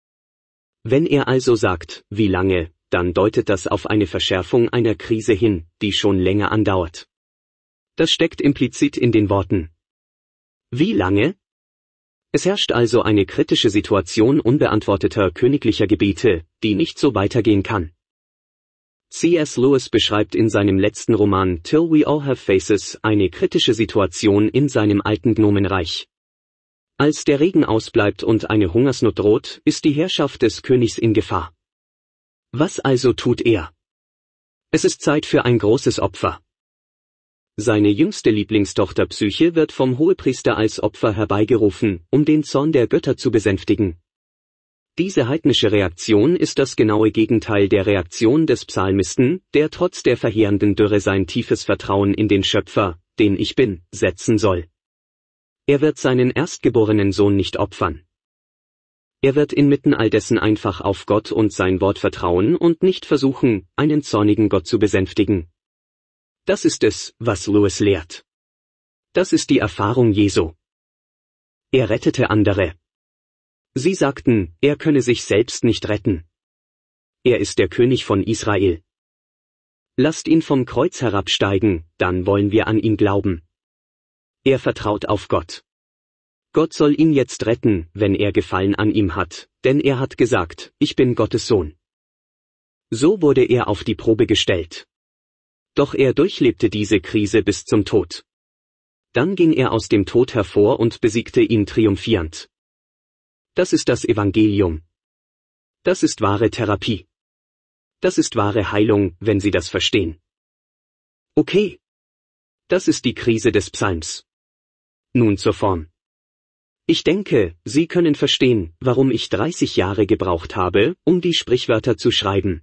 Wenn er also sagt, wie lange, dann deutet das auf eine Verschärfung einer Krise hin, die schon länger andauert. Das steckt implizit in den Worten. Wie lange? Es herrscht also eine kritische Situation unbeantworteter königlicher Gebete, die nicht so weitergehen kann. C S Lewis beschreibt in seinem letzten Roman Till We All Have Faces eine kritische Situation in seinem alten Gnomenreich. Als der Regen ausbleibt und eine Hungersnot droht, ist die Herrschaft des Königs in Gefahr. Was also tut er? Es ist Zeit für ein großes Opfer. Seine jüngste Lieblingstochter Psyche wird vom Hohepriester als Opfer herbeigerufen, um den Zorn der Götter zu besänftigen. Diese heidnische Reaktion ist das genaue Gegenteil der Reaktion des Psalmisten, der trotz der verheerenden Dürre sein tiefes Vertrauen in den Schöpfer, den Ich Bin, setzen soll. Er wird seinen erstgeborenen Sohn nicht opfern. Er wird inmitten all dessen einfach auf Gott und sein Wort vertrauen und nicht versuchen, einen zornigen Gott zu besänftigen. Das ist es, was Lewis lehrt. Das ist die Erfahrung Jesu. Er rettete andere. Sie sagten, er könne sich selbst nicht retten. Er ist der König von Israel. Lasst ihn vom Kreuz herabsteigen, dann wollen wir an ihn glauben. Er vertraut auf Gott. Gott soll ihn jetzt retten, wenn er Gefallen an ihm hat, denn er hat gesagt, ich bin Gottes Sohn. So wurde er auf die Probe gestellt. Doch er durchlebte diese Krise bis zum Tod. Dann ging er aus dem Tod hervor und besiegte ihn triumphierend. Das ist das Evangelium. Das ist wahre Therapie. Das ist wahre Heilung, wenn Sie das verstehen. Okay. Das ist die Krise des Psalms. Nun zur Form. Ich denke, Sie können verstehen, warum ich dreißig Jahre gebraucht habe, um die Sprichwörter zu schreiben.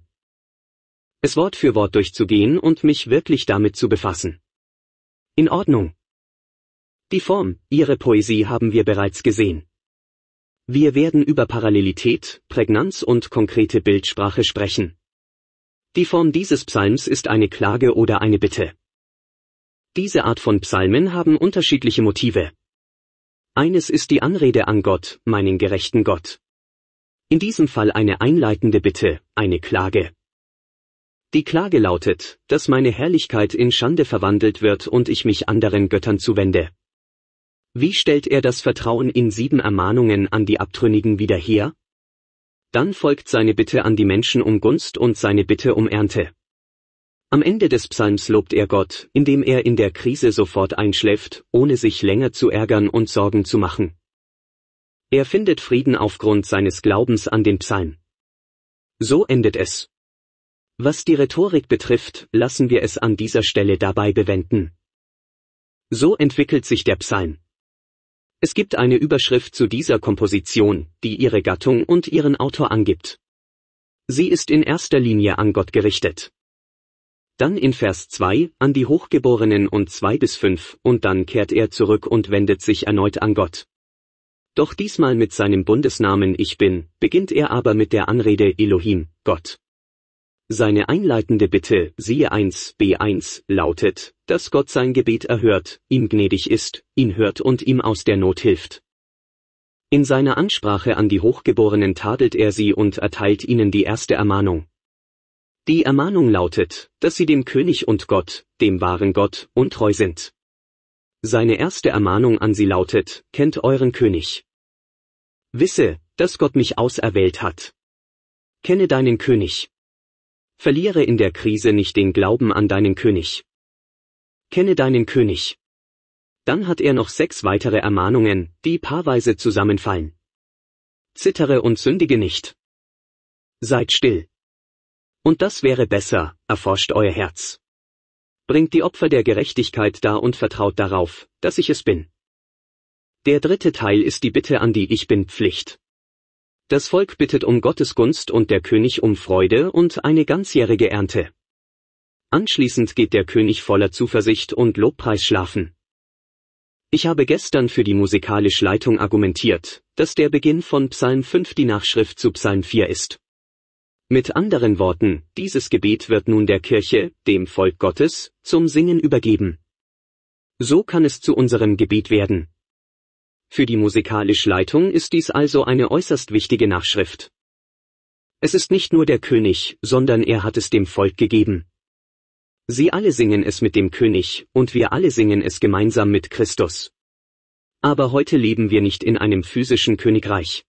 Es Wort für Wort durchzugehen und mich wirklich damit zu befassen. In Ordnung. Die Form, Ihre Poesie haben wir bereits gesehen. Wir werden über Parallelität, Prägnanz und konkrete Bildsprache sprechen. Die Form dieses Psalms ist eine Klage oder eine Bitte. Diese Art von Psalmen haben unterschiedliche Motive. Eines ist die Anrede an Gott, meinen gerechten Gott. In diesem Fall eine einleitende Bitte, eine Klage. Die Klage lautet, dass meine Herrlichkeit in Schande verwandelt wird und ich mich anderen Göttern zuwende. Wie stellt er das Vertrauen in sieben Ermahnungen an die Abtrünnigen wieder her? Dann folgt seine Bitte an die Menschen um Gunst und seine Bitte um Ernte. Am Ende des Psalms lobt er Gott, indem er in der Krise sofort einschläft, ohne sich länger zu ärgern und Sorgen zu machen. Er findet Frieden aufgrund seines Glaubens an den Psalm. So endet es. Was die Rhetorik betrifft, lassen wir es an dieser Stelle dabei bewenden. So entwickelt sich der Psalm. Es gibt eine Überschrift zu dieser Komposition, die ihre Gattung und ihren Autor angibt. Sie ist in erster Linie an Gott gerichtet. Dann in Vers zwei, an die Hochgeborenen und zwei bis fünf, und dann kehrt er zurück und wendet sich erneut an Gott. Doch diesmal mit seinem Bundesnamen Ich Bin, beginnt er aber mit der Anrede Elohim, Gott. Seine einleitende Bitte, siehe eins b eins, lautet, dass Gott sein Gebet erhört, ihm gnädig ist, ihn hört und ihm aus der Not hilft. In seiner Ansprache an die Hochgeborenen tadelt er sie und erteilt ihnen die erste Ermahnung. Die Ermahnung lautet, dass sie dem König und Gott, dem wahren Gott, untreu sind. Seine erste Ermahnung an sie lautet, kennt euren König. Wisse, dass Gott mich auserwählt hat. Kenne deinen König. Verliere in der Krise nicht den Glauben an deinen König. Kenne deinen König. Dann hat er noch sechs weitere Ermahnungen, die paarweise zusammenfallen. Zittere und sündige nicht. Seid still. Und das wäre besser, erforscht euer Herz. Bringt die Opfer der Gerechtigkeit dar und vertraut darauf, dass ich es bin. Der dritte Teil ist die Bitte an die Ich Bin-Pflicht. Das Volk bittet um Gottes Gunst und der König um Freude und eine ganzjährige Ernte. Anschließend geht der König voller Zuversicht und Lobpreis schlafen. Ich habe gestern für die musikalische Leitung argumentiert, dass der Beginn von Psalm fünf die Nachschrift zu Psalm vier ist. Mit anderen Worten, dieses Gebet wird nun der Kirche, dem Volk Gottes, zum Singen übergeben. So kann es zu unserem Gebet werden. Für die musikalische Leitung ist dies also eine äußerst wichtige Nachschrift. Es ist nicht nur der König, sondern er hat es dem Volk gegeben. Sie alle singen es mit dem König, und wir alle singen es gemeinsam mit Christus. Aber heute leben wir nicht in einem physischen Königreich.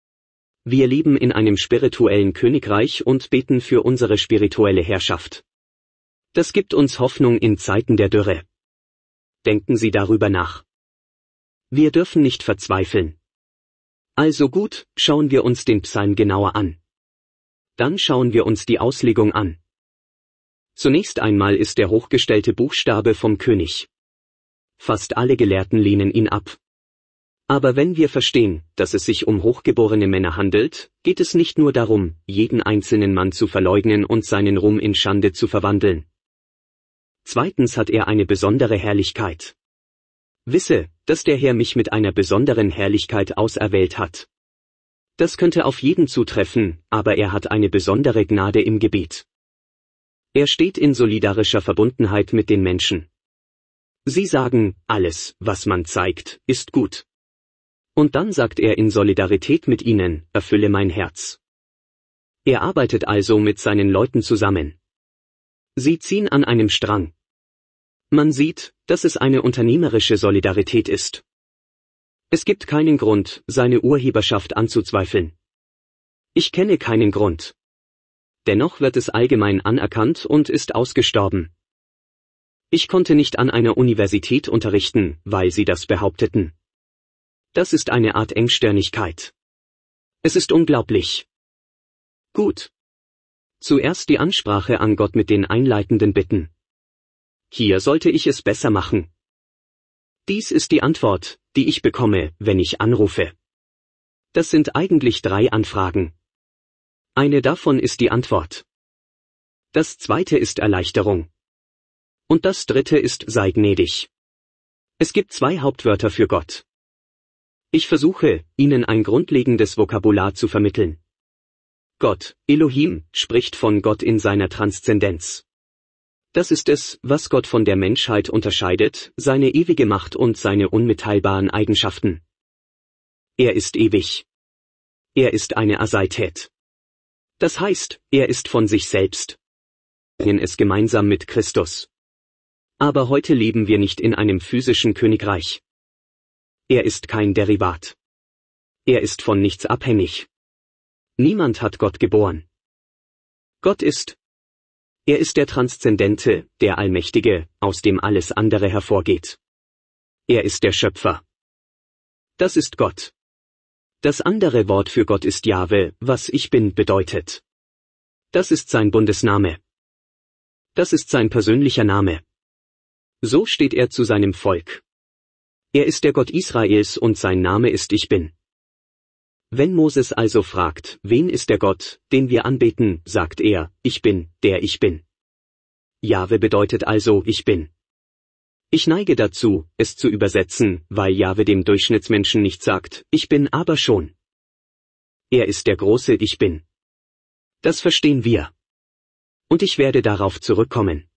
Wir leben in einem spirituellen Königreich und beten für unsere spirituelle Herrschaft. Das gibt uns Hoffnung in Zeiten der Dürre. Denken Sie darüber nach. Wir dürfen nicht verzweifeln. Also gut, schauen wir uns den Psalm genauer an. Dann schauen wir uns die Auslegung an. Zunächst einmal ist der hochgestellte Buchstabe vom König. Fast alle Gelehrten lehnen ihn ab. Aber wenn wir verstehen, dass es sich um hochgeborene Männer handelt, geht es nicht nur darum, jeden einzelnen Mann zu verleugnen und seinen Ruhm in Schande zu verwandeln. Zweitens hat er eine besondere Herrlichkeit. Wisse, dass der Herr mich mit einer besonderen Herrlichkeit auserwählt hat. Das könnte auf jeden zutreffen, aber er hat eine besondere Gnade im Gebet. Er steht in solidarischer Verbundenheit mit den Menschen. Sie sagen, alles, was man zeigt, ist gut. Und dann sagt er in Solidarität mit ihnen, erfülle mein Herz. Er arbeitet also mit seinen Leuten zusammen. Sie ziehen an einem Strang. Man sieht, dass es eine unternehmerische Solidarität ist. Es gibt keinen Grund, seine Urheberschaft anzuzweifeln. Ich kenne keinen Grund. Dennoch wird es allgemein anerkannt und ist ausgestorben. Ich konnte nicht an einer Universität unterrichten, weil sie das behaupteten. Das ist eine Art Engstirnigkeit. Es ist unglaublich. Gut. Zuerst die Ansprache an Gott mit den einleitenden Bitten. Hier sollte ich es besser machen. Dies ist die Antwort, die ich bekomme, wenn ich anrufe. Das sind eigentlich drei Anfragen. Eine davon ist die Antwort. Das zweite ist Erleichterung. Und das dritte ist sei gnädig. Es gibt zwei Hauptwörter für Gott. Ich versuche, Ihnen ein grundlegendes Vokabular zu vermitteln. Gott, Elohim, spricht von Gott in seiner Transzendenz. Das ist es, was Gott von der Menschheit unterscheidet, seine ewige Macht und seine unmitteilbaren Eigenschaften. Er ist ewig. Er ist eine Aseität. Das heißt, er ist von sich selbst. In es gemeinsam mit Christus. Aber heute leben wir nicht in einem physischen Königreich. Er ist kein Derivat. Er ist von nichts abhängig. Niemand hat Gott geboren. Gott ist. Er ist der Transzendente, der Allmächtige, aus dem alles andere hervorgeht. Er ist der Schöpfer. Das ist Gott. Das andere Wort für Gott ist Jahwe, was ich bin bedeutet. Das ist sein Bundesname. Das ist sein persönlicher Name. So steht er zu seinem Volk. Er ist der Gott Israels und sein Name ist Ich Bin. Wenn Moses also fragt, wen ist der Gott, den wir anbeten, sagt er, ich bin, der ich bin. Jahwe bedeutet also Ich Bin. Ich neige dazu, es zu übersetzen, weil Jahwe dem Durchschnittsmenschen nicht sagt, ich bin aber schon. Er ist der große Ich Bin. Das verstehen wir. Und ich werde darauf zurückkommen.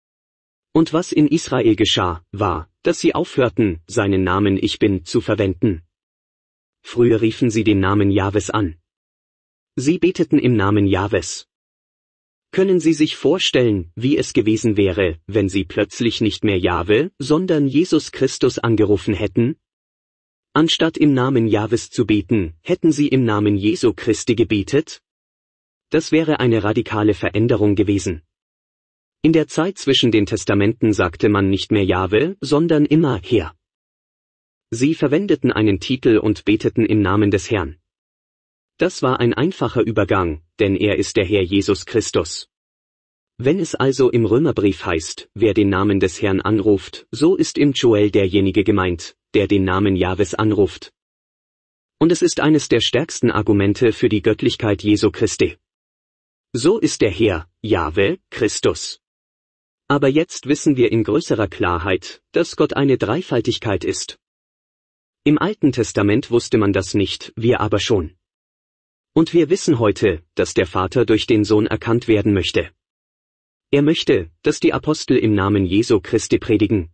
Und was in Israel geschah, war, dass sie aufhörten, seinen Namen Ich Bin zu verwenden. Früher riefen sie den Namen Jahwes an. Sie beteten im Namen Jahwes. Können Sie sich vorstellen, wie es gewesen wäre, wenn Sie plötzlich nicht mehr Jahwe, sondern Jesus Christus angerufen hätten? Anstatt im Namen Jahwes zu beten, hätten Sie im Namen Jesu Christi gebetet? Das wäre eine radikale Veränderung gewesen. In der Zeit zwischen den Testamenten sagte man nicht mehr Jahwe, sondern immer Herr. Sie verwendeten einen Titel und beteten im Namen des Herrn. Das war ein einfacher Übergang, denn er ist der Herr Jesus Christus. Wenn es also im Römerbrief heißt, wer den Namen des Herrn anruft, so ist im Joel derjenige gemeint, der den Namen Jahwes anruft. Und es ist eines der stärksten Argumente für die Göttlichkeit Jesu Christi. So ist der Herr, Jahwe, Christus. Aber jetzt wissen wir in größerer Klarheit, dass Gott eine Dreifaltigkeit ist. Im Alten Testament wusste man das nicht, wir aber schon. Und wir wissen heute, dass der Vater durch den Sohn erkannt werden möchte. Er möchte, dass die Apostel im Namen Jesu Christi predigen.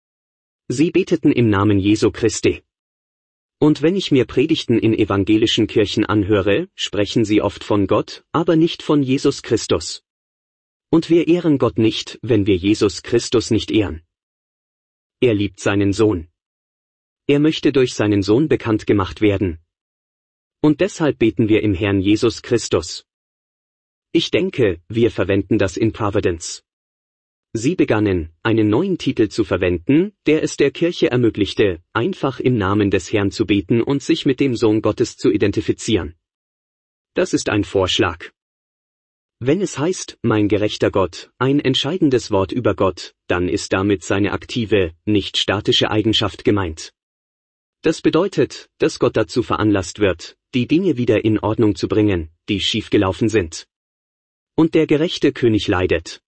Sie beteten im Namen Jesu Christi. Und wenn ich mir Predigten in evangelischen Kirchen anhöre, sprechen sie oft von Gott, aber nicht von Jesus Christus. Und wir ehren Gott nicht, wenn wir Jesus Christus nicht ehren. Er liebt seinen Sohn. Er möchte durch seinen Sohn bekannt gemacht werden. Und deshalb beten wir im Herrn Jesus Christus. Ich denke, wir verwenden das in Providence. Sie begannen, einen neuen Titel zu verwenden, der es der Kirche ermöglichte, einfach im Namen des Herrn zu beten und sich mit dem Sohn Gottes zu identifizieren. Das ist ein Vorschlag. Wenn es heißt, mein gerechter Gott, ein entscheidendes Wort über Gott, dann ist damit seine aktive, nicht statische Eigenschaft gemeint. Das bedeutet, dass Gott dazu veranlasst wird, die Dinge wieder in Ordnung zu bringen, die schiefgelaufen sind. Und der gerechte König leidet.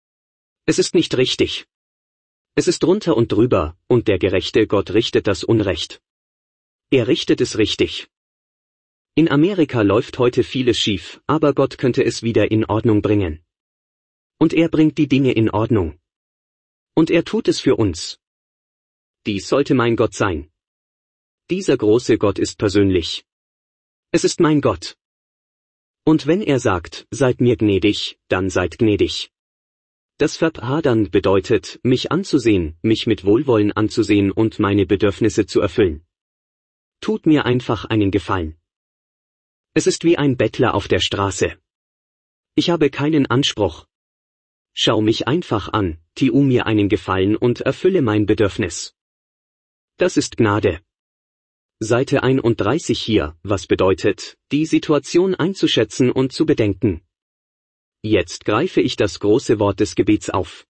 Es ist nicht richtig. Es ist drunter und drüber, und der gerechte Gott richtet das Unrecht. Er richtet es richtig. In Amerika läuft heute vieles schief, aber Gott könnte es wieder in Ordnung bringen. Und er bringt die Dinge in Ordnung. Und er tut es für uns. Dies sollte mein Gott sein. Dieser große Gott ist persönlich. Es ist mein Gott. Und wenn er sagt, seid mir gnädig, dann seid gnädig. Das Verb hadern bedeutet, mich anzusehen, mich mit Wohlwollen anzusehen und meine Bedürfnisse zu erfüllen. Tut mir einfach einen Gefallen. Es ist wie ein Bettler auf der Straße. Ich habe keinen Anspruch. Schau mich einfach an, tu mir einen Gefallen und erfülle mein Bedürfnis. Das ist Gnade. Seite einunddreißig hier, was bedeutet, die Situation einzuschätzen und zu bedenken. Jetzt greife ich das große Wort des Gebets auf.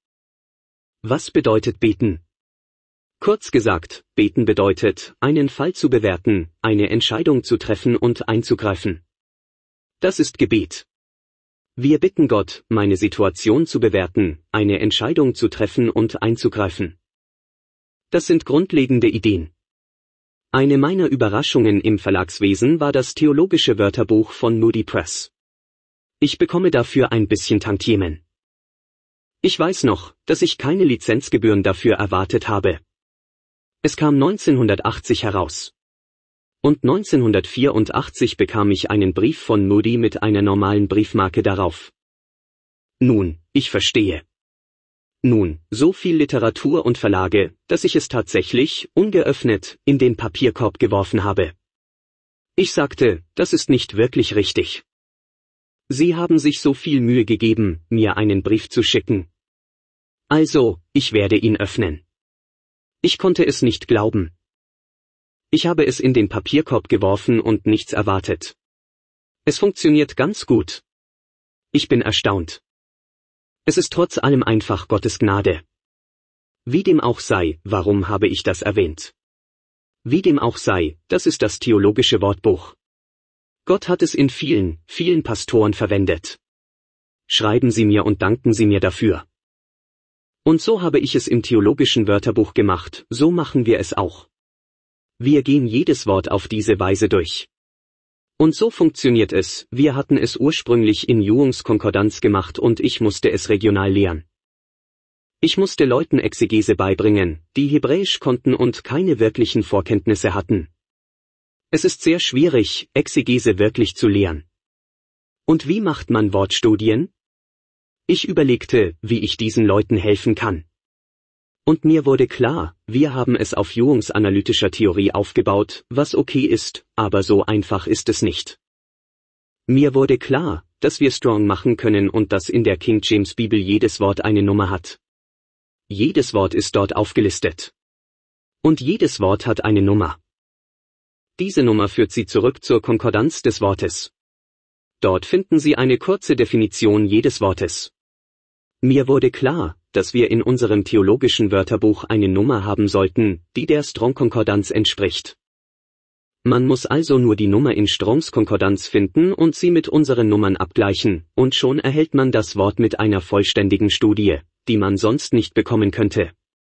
Was bedeutet beten? Kurz gesagt, beten bedeutet, einen Fall zu bewerten, eine Entscheidung zu treffen und einzugreifen. Das ist Gebet. Wir bitten Gott, meine Situation zu bewerten, eine Entscheidung zu treffen und einzugreifen. Das sind grundlegende Ideen. Eine meiner Überraschungen im Verlagswesen war das theologische Wörterbuch von Moody Press. Ich bekomme dafür ein bisschen Tantiemen. Ich weiß noch, dass ich keine Lizenzgebühren dafür erwartet habe. Es kam neunzehnhundertachtzig heraus. Und neunzehnhundertvierundachtzig bekam ich einen Brief von Moody mit einer normalen Briefmarke darauf. Nun, ich verstehe. Nun, so viel Literatur und Verlage, dass ich es tatsächlich, ungeöffnet, in den Papierkorb geworfen habe. Ich sagte, das ist nicht wirklich richtig. Sie haben sich so viel Mühe gegeben, mir einen Brief zu schicken. Also, ich werde ihn öffnen. Ich konnte es nicht glauben. Ich habe es in den Papierkorb geworfen und nichts erwartet. Es funktioniert ganz gut. Ich bin erstaunt. Es ist trotz allem einfach Gottes Gnade. Wie dem auch sei, warum habe ich das erwähnt? Wie dem auch sei, das ist das theologische Wortbuch. Gott hat es in vielen, vielen Pastoren verwendet. Schreiben Sie mir und danken Sie mir dafür. Und so habe ich es im theologischen Wörterbuch gemacht, so machen wir es auch. Wir gehen jedes Wort auf diese Weise durch. Und so funktioniert es, wir hatten es ursprünglich in Ewings Konkordanz gemacht und ich musste es regional lehren. Ich musste Leuten Exegese beibringen, die Hebräisch konnten und keine wirklichen Vorkenntnisse hatten. Es ist sehr schwierig, Exegese wirklich zu lehren. Und wie macht man Wortstudien? Ich überlegte, wie ich diesen Leuten helfen kann. Und mir wurde klar, wir haben es auf Ewings analytischer Theorie aufgebaut, was okay ist, aber so einfach ist es nicht. Mir wurde klar, dass wir Strong machen können und dass in der King James Bibel jedes Wort eine Nummer hat. Jedes Wort ist dort aufgelistet. Und jedes Wort hat eine Nummer. Diese Nummer führt Sie zurück zur Konkordanz des Wortes. Dort finden Sie eine kurze Definition jedes Wortes. Mir wurde klar, dass wir in unserem theologischen Wörterbuch eine Nummer haben sollten, die der Strong-Konkordanz entspricht. Man muss also nur die Nummer in Strongs Konkordanz finden und sie mit unseren Nummern abgleichen, und schon erhält man das Wort mit einer vollständigen Studie, die man sonst nicht bekommen könnte.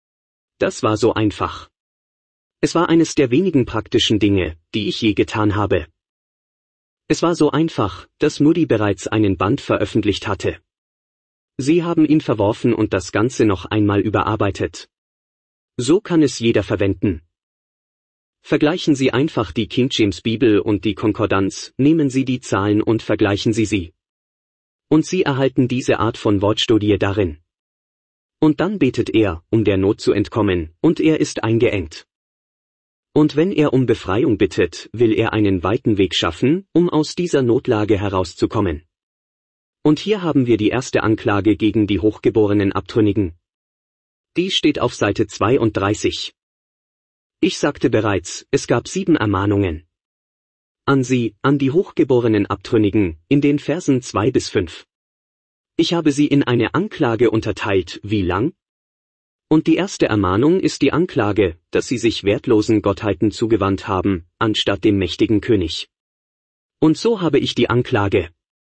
Das war so einfach. Es war eines der wenigen praktischen Dinge, die ich je getan habe. Es war so einfach, dass Moody bereits einen Band veröffentlicht hatte. Sie haben ihn verworfen und das Ganze noch einmal überarbeitet. So kann es jeder verwenden. Vergleichen Sie einfach die King James Bibel und die Konkordanz, nehmen Sie die Zahlen und vergleichen Sie sie. Und Sie erhalten diese Art von Wortstudie darin. Und dann betet er, um der Not zu entkommen, und er ist eingeengt. Und wenn er um Befreiung bittet, will er einen weiten Weg schaffen, um aus dieser Notlage herauszukommen. Und hier haben wir die erste Anklage gegen die hochgeborenen Abtrünnigen. Die steht auf Seite zweiunddreißig. Ich sagte bereits, es gab sieben Ermahnungen. An sie, an die hochgeborenen Abtrünnigen, in den Versen zwei bis fünf. Ich habe sie in eine Anklage unterteilt, wie lang? Und die erste Ermahnung ist die Anklage, dass sie sich wertlosen Gottheiten zugewandt haben, anstatt dem mächtigen König. Und so habe ich die Anklage.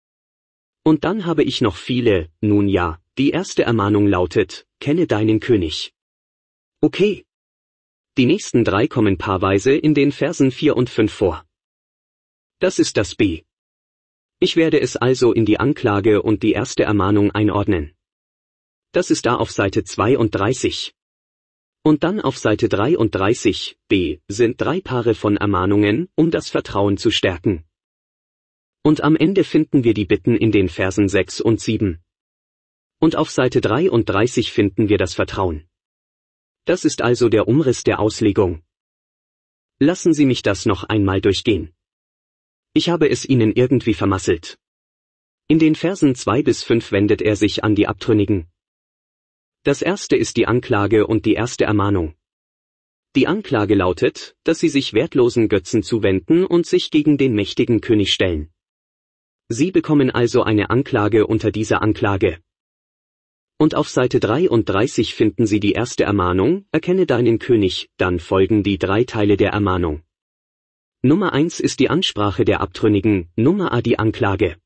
Und dann habe ich noch viele, nun ja, die erste Ermahnung lautet, kenne deinen König. Okay. Die nächsten drei kommen paarweise in den Versen vier und fünf vor. Das ist das B. Ich werde es also in die Anklage und die erste Ermahnung einordnen. Das ist da auf Seite zweiunddreißig. Und dann auf Seite dreiunddreißig, B, sind drei Paare von Ermahnungen, um das Vertrauen zu stärken. Und am Ende finden wir die Bitten in den Versen sechs und sieben. Und auf Seite dreiunddreißig finden wir das Vertrauen. Das ist also der Umriss der Auslegung. Lassen Sie mich das noch einmal durchgehen. Ich habe es Ihnen irgendwie vermasselt. In den Versen zwei bis fünf wendet er sich an die Abtrünnigen. Das erste ist die Anklage und die erste Ermahnung. Die Anklage lautet, dass sie sich wertlosen Götzen zuwenden und sich gegen den mächtigen König stellen. Sie bekommen also eine Anklage unter dieser Anklage. Und auf Seite dreiunddreißig finden Sie die erste Ermahnung, erkenne deinen König, dann folgen die drei Teile der Ermahnung. Nummer eins ist die Ansprache der Abtrünnigen, Nummer A die Anklage.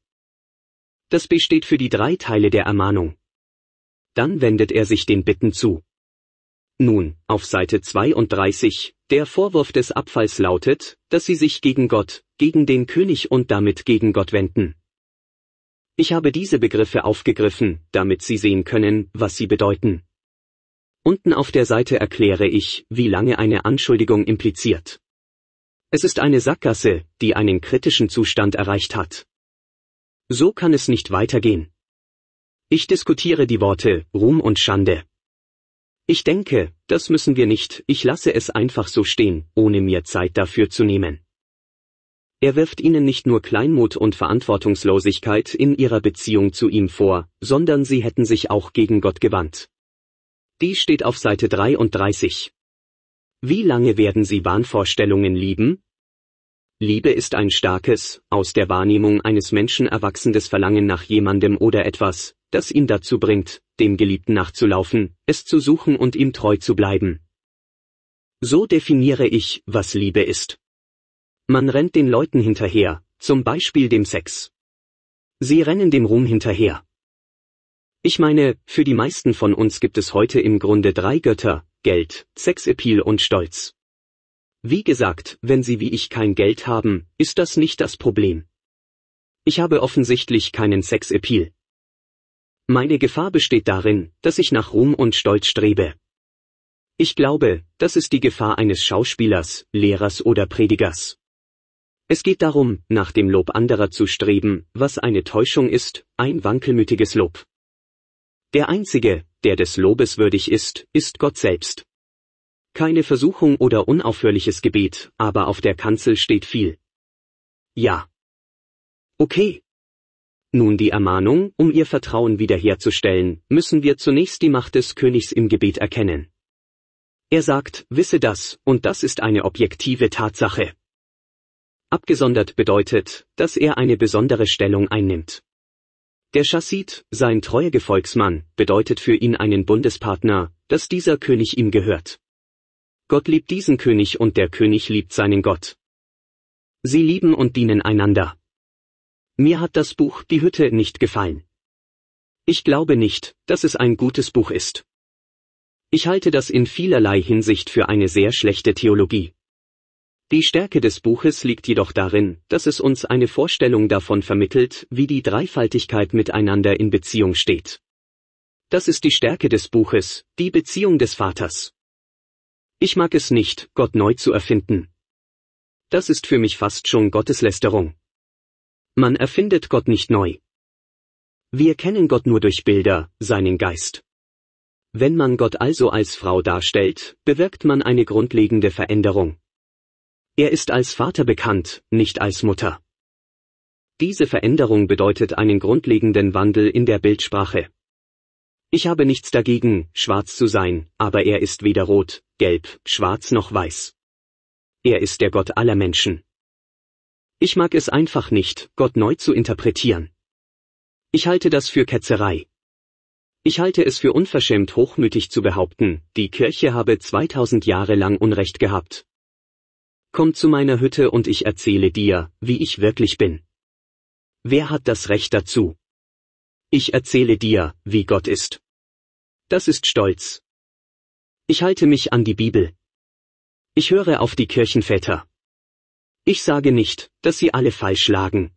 Das B steht für die drei Teile der Ermahnung. Dann wendet er sich den Bitten zu. Nun, auf Seite zweiunddreißig, der Vorwurf des Abfalls lautet, dass sie sich gegen Gott, gegen den König und damit gegen Gott wenden. Ich habe diese Begriffe aufgegriffen, damit Sie sehen können, was sie bedeuten. Unten auf der Seite erkläre ich, wie lange eine Anschuldigung impliziert. Es ist eine Sackgasse, die einen kritischen Zustand erreicht hat. So kann es nicht weitergehen. Ich diskutiere die Worte Ruhm und Schande. Ich denke, das müssen wir nicht, ich lasse es einfach so stehen, ohne mir Zeit dafür zu nehmen. Er wirft ihnen nicht nur Kleinmut und Verantwortungslosigkeit in ihrer Beziehung zu ihm vor, sondern sie hätten sich auch gegen Gott gewandt. Die steht auf Seite dreiunddreißig. Wie lange werden sie Wahnvorstellungen lieben? Liebe ist ein starkes, aus der Wahrnehmung eines Menschen erwachsendes Verlangen nach jemandem oder etwas, das ihn dazu bringt, dem Geliebten nachzulaufen, es zu suchen und ihm treu zu bleiben. So definiere ich, was Liebe ist. Man rennt den Leuten hinterher, zum Beispiel dem Sex. Sie rennen dem Ruhm hinterher. Ich meine, für die meisten von uns gibt es heute im Grunde drei Götter, Geld, Sexappeal und Stolz. Wie gesagt, wenn Sie wie ich kein Geld haben, ist das nicht das Problem. Ich habe offensichtlich keinen Sexappeal. Meine Gefahr besteht darin, dass ich nach Ruhm und Stolz strebe. Ich glaube, das ist die Gefahr eines Schauspielers, Lehrers oder Predigers. Es geht darum, nach dem Lob anderer zu streben, was eine Täuschung ist, ein wankelmütiges Lob. Der Einzige, der des Lobes würdig ist, ist Gott selbst. Keine Versuchung oder unaufhörliches Gebet, aber auf der Kanzel steht viel. Ja. Okay. Nun die Ermahnung, um ihr Vertrauen wiederherzustellen, müssen wir zunächst die Macht des Königs im Gebet erkennen. Er sagt, wisse das, und das ist eine objektive Tatsache. Abgesondert bedeutet, dass er eine besondere Stellung einnimmt. Der Chassid, sein treuer Gefolgsmann, bedeutet für ihn einen Bundespartner, dass dieser König ihm gehört. Gott liebt diesen König und der König liebt seinen Gott. Sie lieben und dienen einander. Mir hat das Buch Die Hütte nicht gefallen. Ich glaube nicht, dass es ein gutes Buch ist. Ich halte das in vielerlei Hinsicht für eine sehr schlechte Theologie. Die Stärke des Buches liegt jedoch darin, dass es uns eine Vorstellung davon vermittelt, wie die Dreifaltigkeit miteinander in Beziehung steht. Das ist die Stärke des Buches, die Beziehung des Vaters. Ich mag es nicht, Gott neu zu erfinden. Das ist für mich fast schon Gotteslästerung. Man erfindet Gott nicht neu. Wir kennen Gott nur durch Bilder, seinen Geist. Wenn man Gott also als Frau darstellt, bewirkt man eine grundlegende Veränderung. Er ist als Vater bekannt, nicht als Mutter. Diese Veränderung bedeutet einen grundlegenden Wandel in der Bildsprache. Ich habe nichts dagegen, schwarz zu sein, aber er ist weder rot, gelb, schwarz noch weiß. Er ist der Gott aller Menschen. Ich mag es einfach nicht, Gott neu zu interpretieren. Ich halte das für Ketzerei. Ich halte es für unverschämt hochmütig zu behaupten, die Kirche habe zweitausend Jahre lang Unrecht gehabt. Komm zu meiner Hütte und ich erzähle dir, wie ich wirklich bin. Wer hat das Recht dazu? Ich erzähle dir, wie Gott ist. Das ist Stolz. Ich halte mich an die Bibel. Ich höre auf die Kirchenväter. Ich sage nicht, dass sie alle falsch lagen.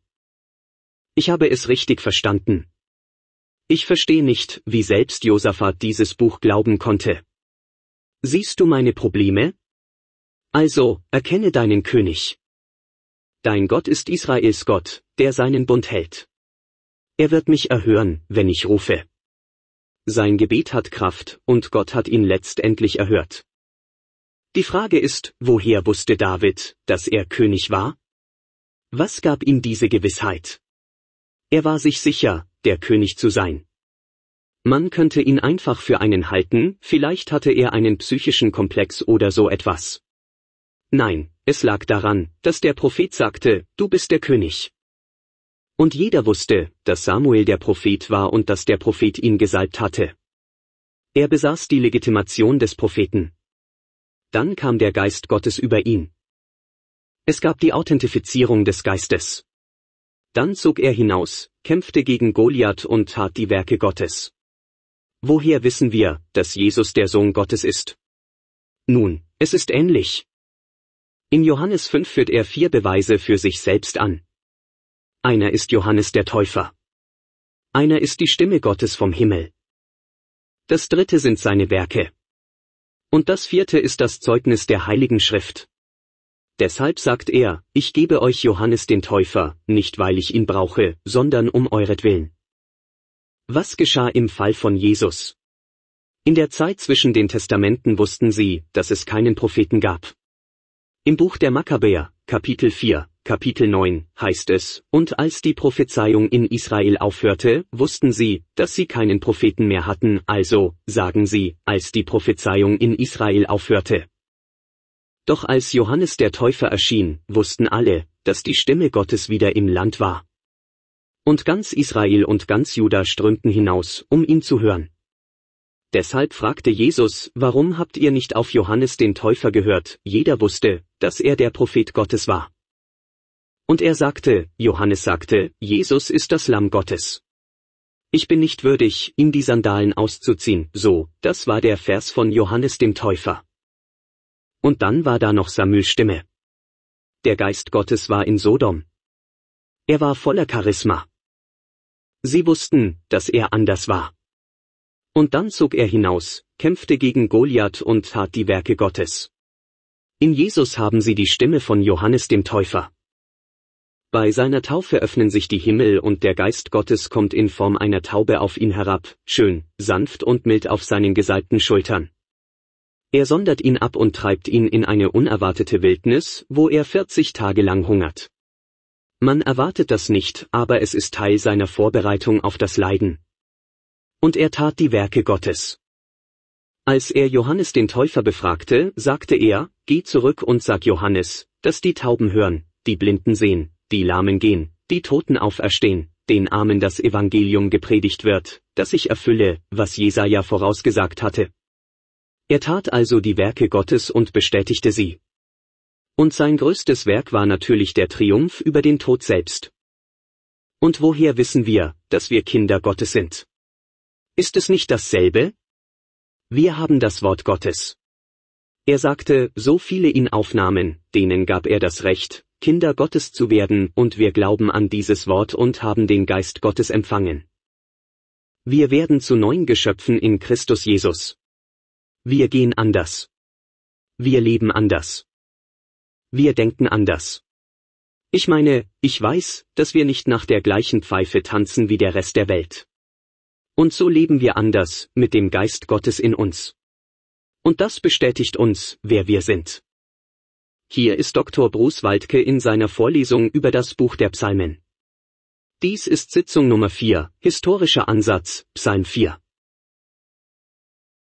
Ich habe es richtig verstanden. Ich verstehe nicht, wie selbst Josaphat dieses Buch glauben konnte. Siehst du meine Probleme? Also, erkenne deinen König. Dein Gott ist Israels Gott, der seinen Bund hält. Er wird mich erhören, wenn ich rufe. Sein Gebet hat Kraft, und Gott hat ihn letztendlich erhört. Die Frage ist, woher wusste David, dass er König war? Was gab ihm diese Gewissheit? Er war sich sicher, der König zu sein. Man könnte ihn einfach für einen halten, vielleicht hatte er einen psychischen Komplex oder so etwas. Nein, es lag daran, dass der Prophet sagte, du bist der König. Und jeder wusste, dass Samuel der Prophet war und dass der Prophet ihn gesalbt hatte. Er besaß die Legitimation des Propheten. Dann kam der Geist Gottes über ihn. Es gab die Authentifizierung des Geistes. Dann zog er hinaus, kämpfte gegen Goliath und tat die Werke Gottes. Woher wissen wir, dass Jesus der Sohn Gottes ist? Nun, es ist ähnlich. In Johannes fünf führt er vier Beweise für sich selbst an. Einer ist Johannes der Täufer. Einer ist die Stimme Gottes vom Himmel. Das dritte sind seine Werke. Und das vierte ist das Zeugnis der Heiligen Schrift. Deshalb sagt er, ich gebe euch Johannes den Täufer, nicht weil ich ihn brauche, sondern um euretwillen. Was geschah im Fall von Jesus? In der Zeit zwischen den Testamenten wussten sie, dass es keinen Propheten gab. Im Buch der Makkabäer, Kapitel vier, Kapitel neun, heißt es, und als die Prophezeiung in Israel aufhörte, wussten sie, dass sie keinen Propheten mehr hatten, also, sagen sie, als die Prophezeiung in Israel aufhörte. Doch als Johannes der Täufer erschien, wussten alle, dass die Stimme Gottes wieder im Land war. Und ganz Israel und ganz Juda strömten hinaus, um ihn zu hören. Deshalb fragte Jesus, warum habt ihr nicht auf Johannes den Täufer gehört? Jeder wusste, dass er der Prophet Gottes war. Und er sagte, Johannes sagte, Jesus ist das Lamm Gottes. Ich bin nicht würdig, ihm die Sandalen auszuziehen, so, das war der Vers von Johannes dem Täufer. Und dann war da noch Samuels Stimme. Der Geist Gottes war in Sodom. Er war voller Charisma. Sie wussten, dass er anders war. Und dann zog er hinaus, kämpfte gegen Goliath und tat die Werke Gottes. In Jesus haben sie die Stimme von Johannes dem Täufer. Bei seiner Taufe öffnen sich die Himmel und der Geist Gottes kommt in Form einer Taube auf ihn herab, schön, sanft und mild auf seinen gesalbten Schultern. Er sondert ihn ab und treibt ihn in eine unerwartete Wildnis, wo er vierzig Tage lang hungert. Man erwartet das nicht, aber es ist Teil seiner Vorbereitung auf das Leiden. Und er tat die Werke Gottes. Als er Johannes den Täufer befragte, sagte er, geh zurück und sag Johannes, dass die Tauben hören, die Blinden sehen, die Lahmen gehen, die Toten auferstehen, den Armen das Evangelium gepredigt wird, dass sich erfülle, was Jesaja vorausgesagt hatte. Er tat also die Werke Gottes und bestätigte sie. Und sein größtes Werk war natürlich der Triumph über den Tod selbst. Und woher wissen wir, dass wir Kinder Gottes sind? Ist es nicht dasselbe? Wir haben das Wort Gottes. Er sagte, so viele ihn aufnahmen, denen gab er das Recht, Kinder Gottes zu werden, und wir glauben an dieses Wort und haben den Geist Gottes empfangen. Wir werden zu neuen Geschöpfen in Christus Jesus. Wir gehen anders. Wir leben anders. Wir denken anders. Ich meine, ich weiß, dass wir nicht nach der gleichen Pfeife tanzen wie der Rest der Welt. Und so leben wir anders, mit dem Geist Gottes in uns. Und das bestätigt uns, wer wir sind. Hier ist Doktor Bruce Waltke in seiner Vorlesung über das Buch der Psalmen. Dies ist Sitzung Nummer vier, historischer Ansatz, Psalm vier.